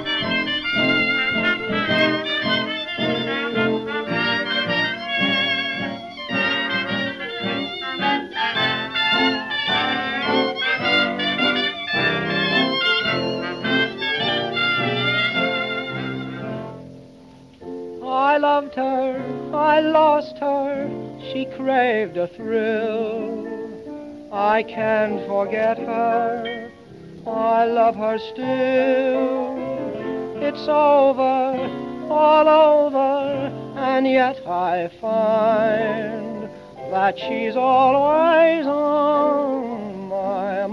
Speaker 6: I loved her, I lost her, she craved a thrill. I can't forget her, I love her still. It's over, all over, and yet I find that she's always on my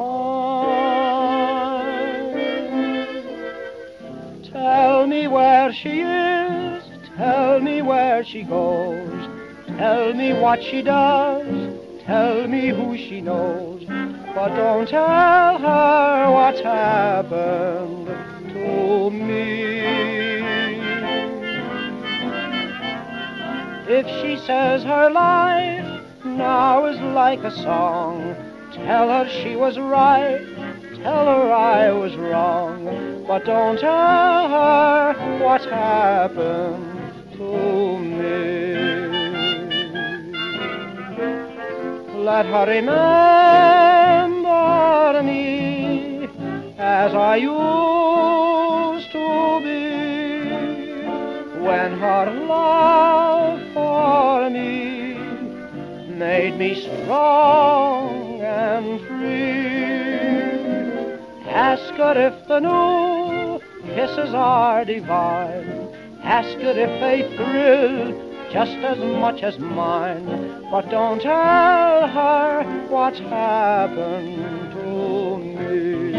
Speaker 6: mind. Tell me where she is, tell me where she goes, tell me what she does, tell me who she knows, but don't tell her what's happened to me. If she says her life now is like a song, tell her she was right, tell her I was wrong, but don't tell her what's happened to me. Let her remember me as I used to be, when her love for me made me strong and free. Ask her if the new kisses are divine, ask her if they thrill just as much as mine, but don't tell her what's happened to me.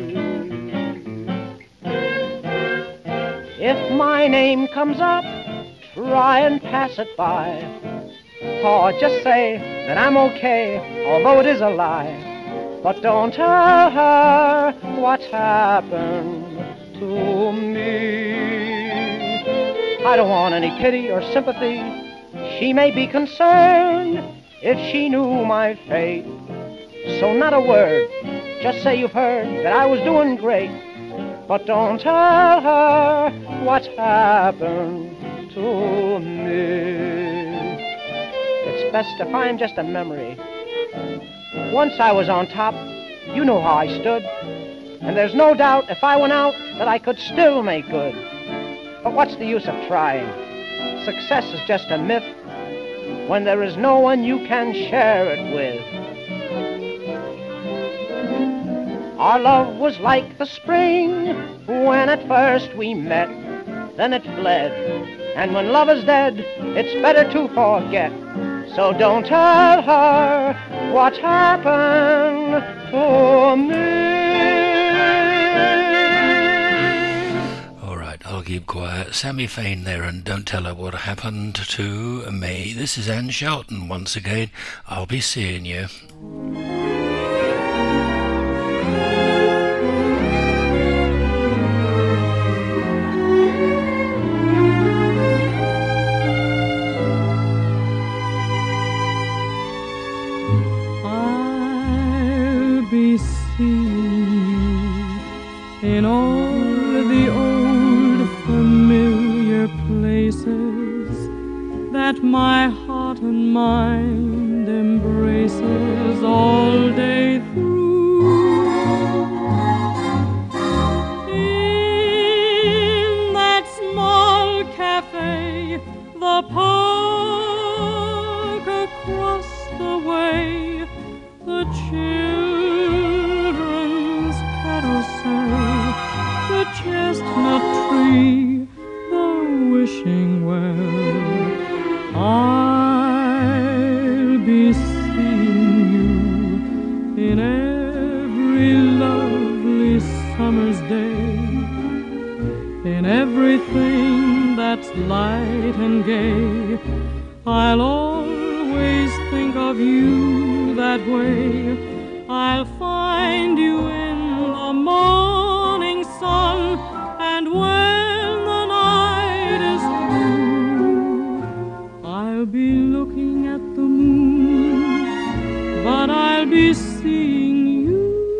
Speaker 6: If my name comes up, try and pass it by. Or just say that I'm okay, although it is a lie. But don't tell her what's happened to me. I don't want any pity or sympathy. She may be concerned if she knew my fate. So not a word, just say you've heard that I was doing great. But don't tell her what's happened to me. It's best if I'm just a memory. Once I was on top, you know how I stood. And there's no doubt if I went out that I could still make good. But what's the use of trying? Success is just a myth when there is no one you can share it with. Our love was like the spring when at first we met, then it fled. And when love is dead, it's better to forget. So don't tell her what's happened to me.
Speaker 2: I'll keep quiet. Sammy Fain there, and don't tell her what happened to me. This is Anne Shelton once again. I'll be seeing you.
Speaker 4: I'll be seeing you in all the old familiar places that my heart and mind embraces all day through. In that small cafe, the park across the way, the children's carousel, wishing well. I'll be seeing you in every lovely summer's day, in everything that's light and gay. I'll always think of you that way. I'll find you in the morning sun, and when the night is through, I'll be looking at the moon, but I'll be seeing you.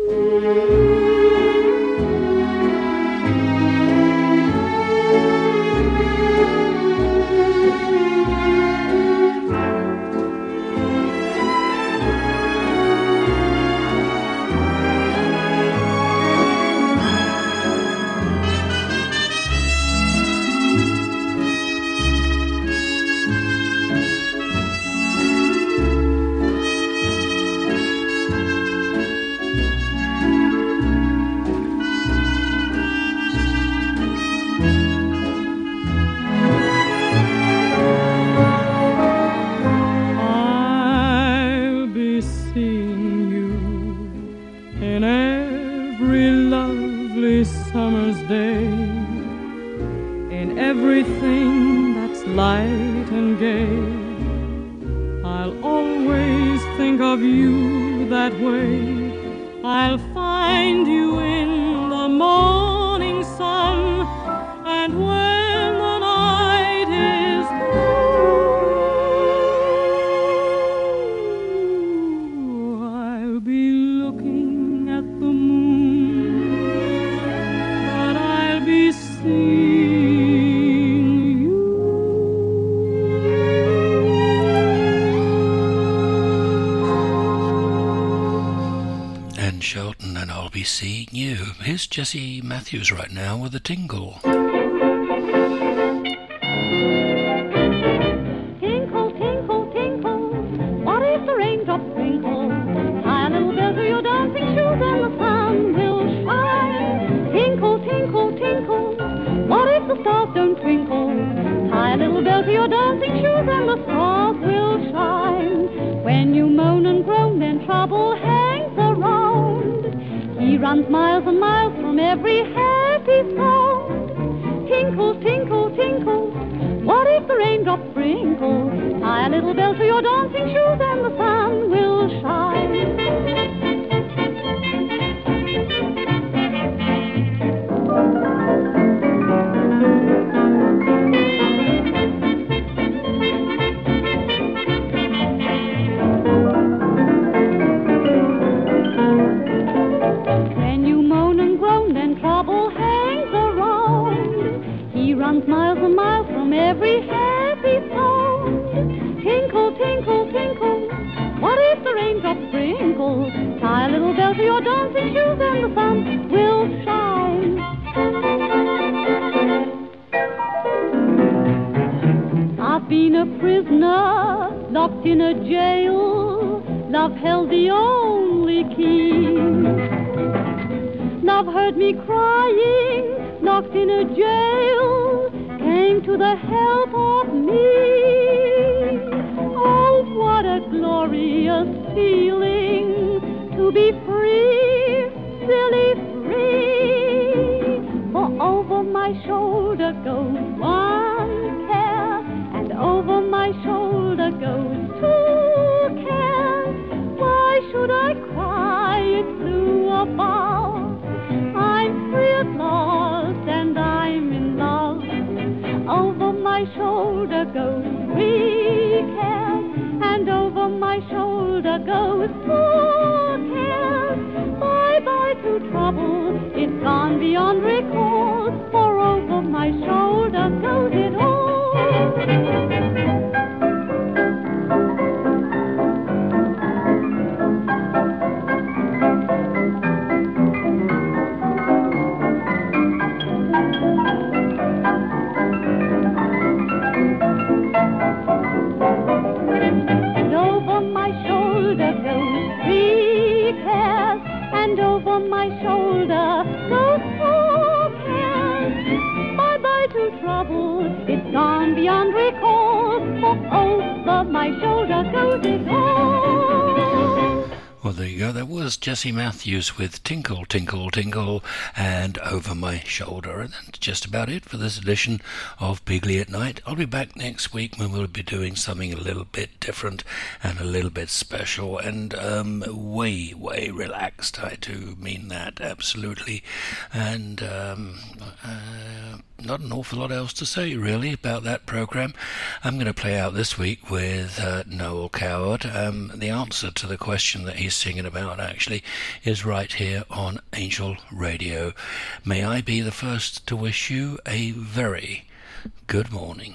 Speaker 4: Summer's day, in everything that's light and gay. I'll always think of you that way. I'll find you in the morning sun, and when the night is through, I'll be looking at the moon, but I'll be seeing you.
Speaker 2: And Shelton, and I'll be seeing you. Here's Jesse Matthews right now with a tingle.
Speaker 23: Tinkle, tinkle, tinkle, what if the raindrops twinkle? Tie a little bell to your dancing shoes and the sun will shine. Tinkle, tinkle, tinkle, what if the stars don't twinkle? Tie a little bell to your dancing shoes and the stars will shine. When you moan and groan, then trouble hangs around. He runs miles and miles from every happy sound. Tinkle, tinkle, tinkle, what if the raindrops sprinkle? Tie a little bell to your dancing shoes and the sun will shine. When you moan and groan, then trouble hangs around. He runs miles and miles from every happy sound. Tinkle, tinkle, tinkle, what if the raindrops sprinkle? Tie a little bell to your dancing shoes and the sun will shine. I've been a prisoner, locked in a jail. Love held the only key. Love heard me crying, locked in a jail, came to the help of me. Oh, what a glorious feeling to be free, silly free. For over my shoulder goes one care, and over my shoulder goes two cares. Why should I cry? It flew above. I'm free at last, and I'm in love. Over my shoulder goes three cares, and over my shoulder goes four cares. Bye-bye to trouble, it's gone beyond recall, for over my shoulder goes it all. And over my shoulder goes four cares. Bye-bye to trouble, it's gone beyond recall. Over my shoulder goes it all.
Speaker 2: Well, there you go. That was Jessie Matthews with Tinkle, Tinkle, Tinkle and Over My Shoulder. And that's just about it for this edition of Bigly at Night. I'll be back next week when we'll be doing something a little bit different and a little bit special and way, way relaxed. I do mean that, absolutely. And not an awful lot else to say, really, about that programme. I'm going to play out this week with Noel Coward. The answer to the question that he's singing about, actually, is right here on Angel Radio. May I be the first to wish you a very good morning.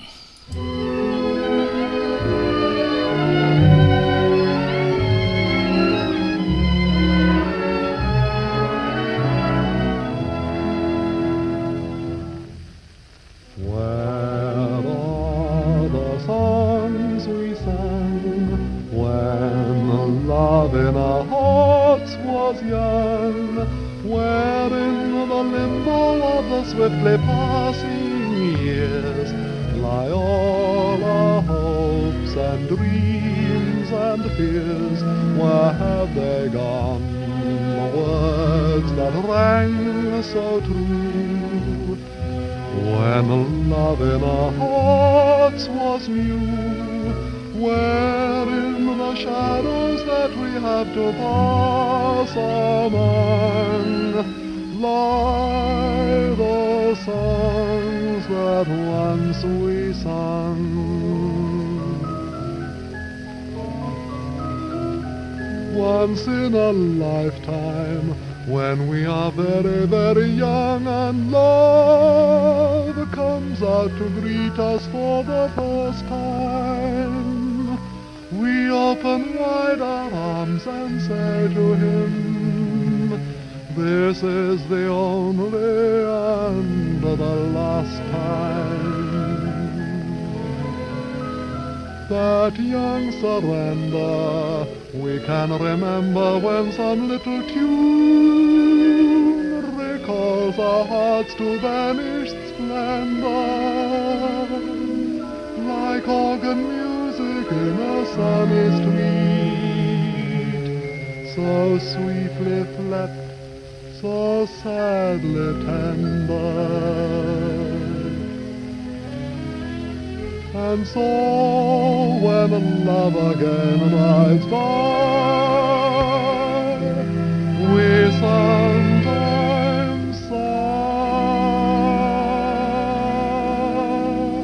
Speaker 9: Love in our hearts was young, where in the limbo of the swiftly passing years lie all our hopes and dreams and fears. Where have they gone, the words that rang so true, when the love in our hearts was new? Where in the shadows that we have to pass among lie the songs that once we sung? Once in a lifetime, when we are very, very young, and love comes out to greet us for the first time, we open wide our arms and say to him, this is the only and the last time. That young surrender we can remember when some little tune recalls our hearts to vanished splendor, like organ music in a sunny street, so sweetly flecked, so sadly tender. And so when love again rides by, we sometimes sigh.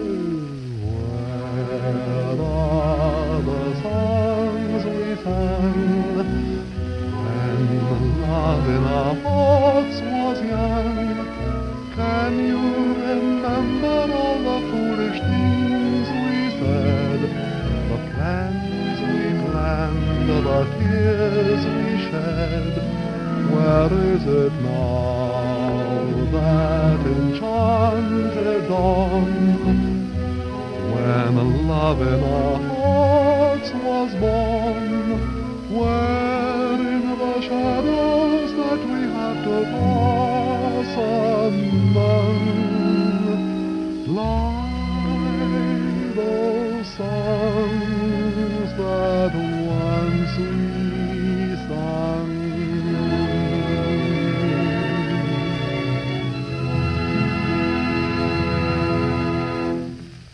Speaker 9: Where are the songs we sang when love in our hearts was young? Can you remember all the foolish things we said, the plans we planned, the tears we shed? Where is it now, that enchanted dawn, when love in our hearts was born? Where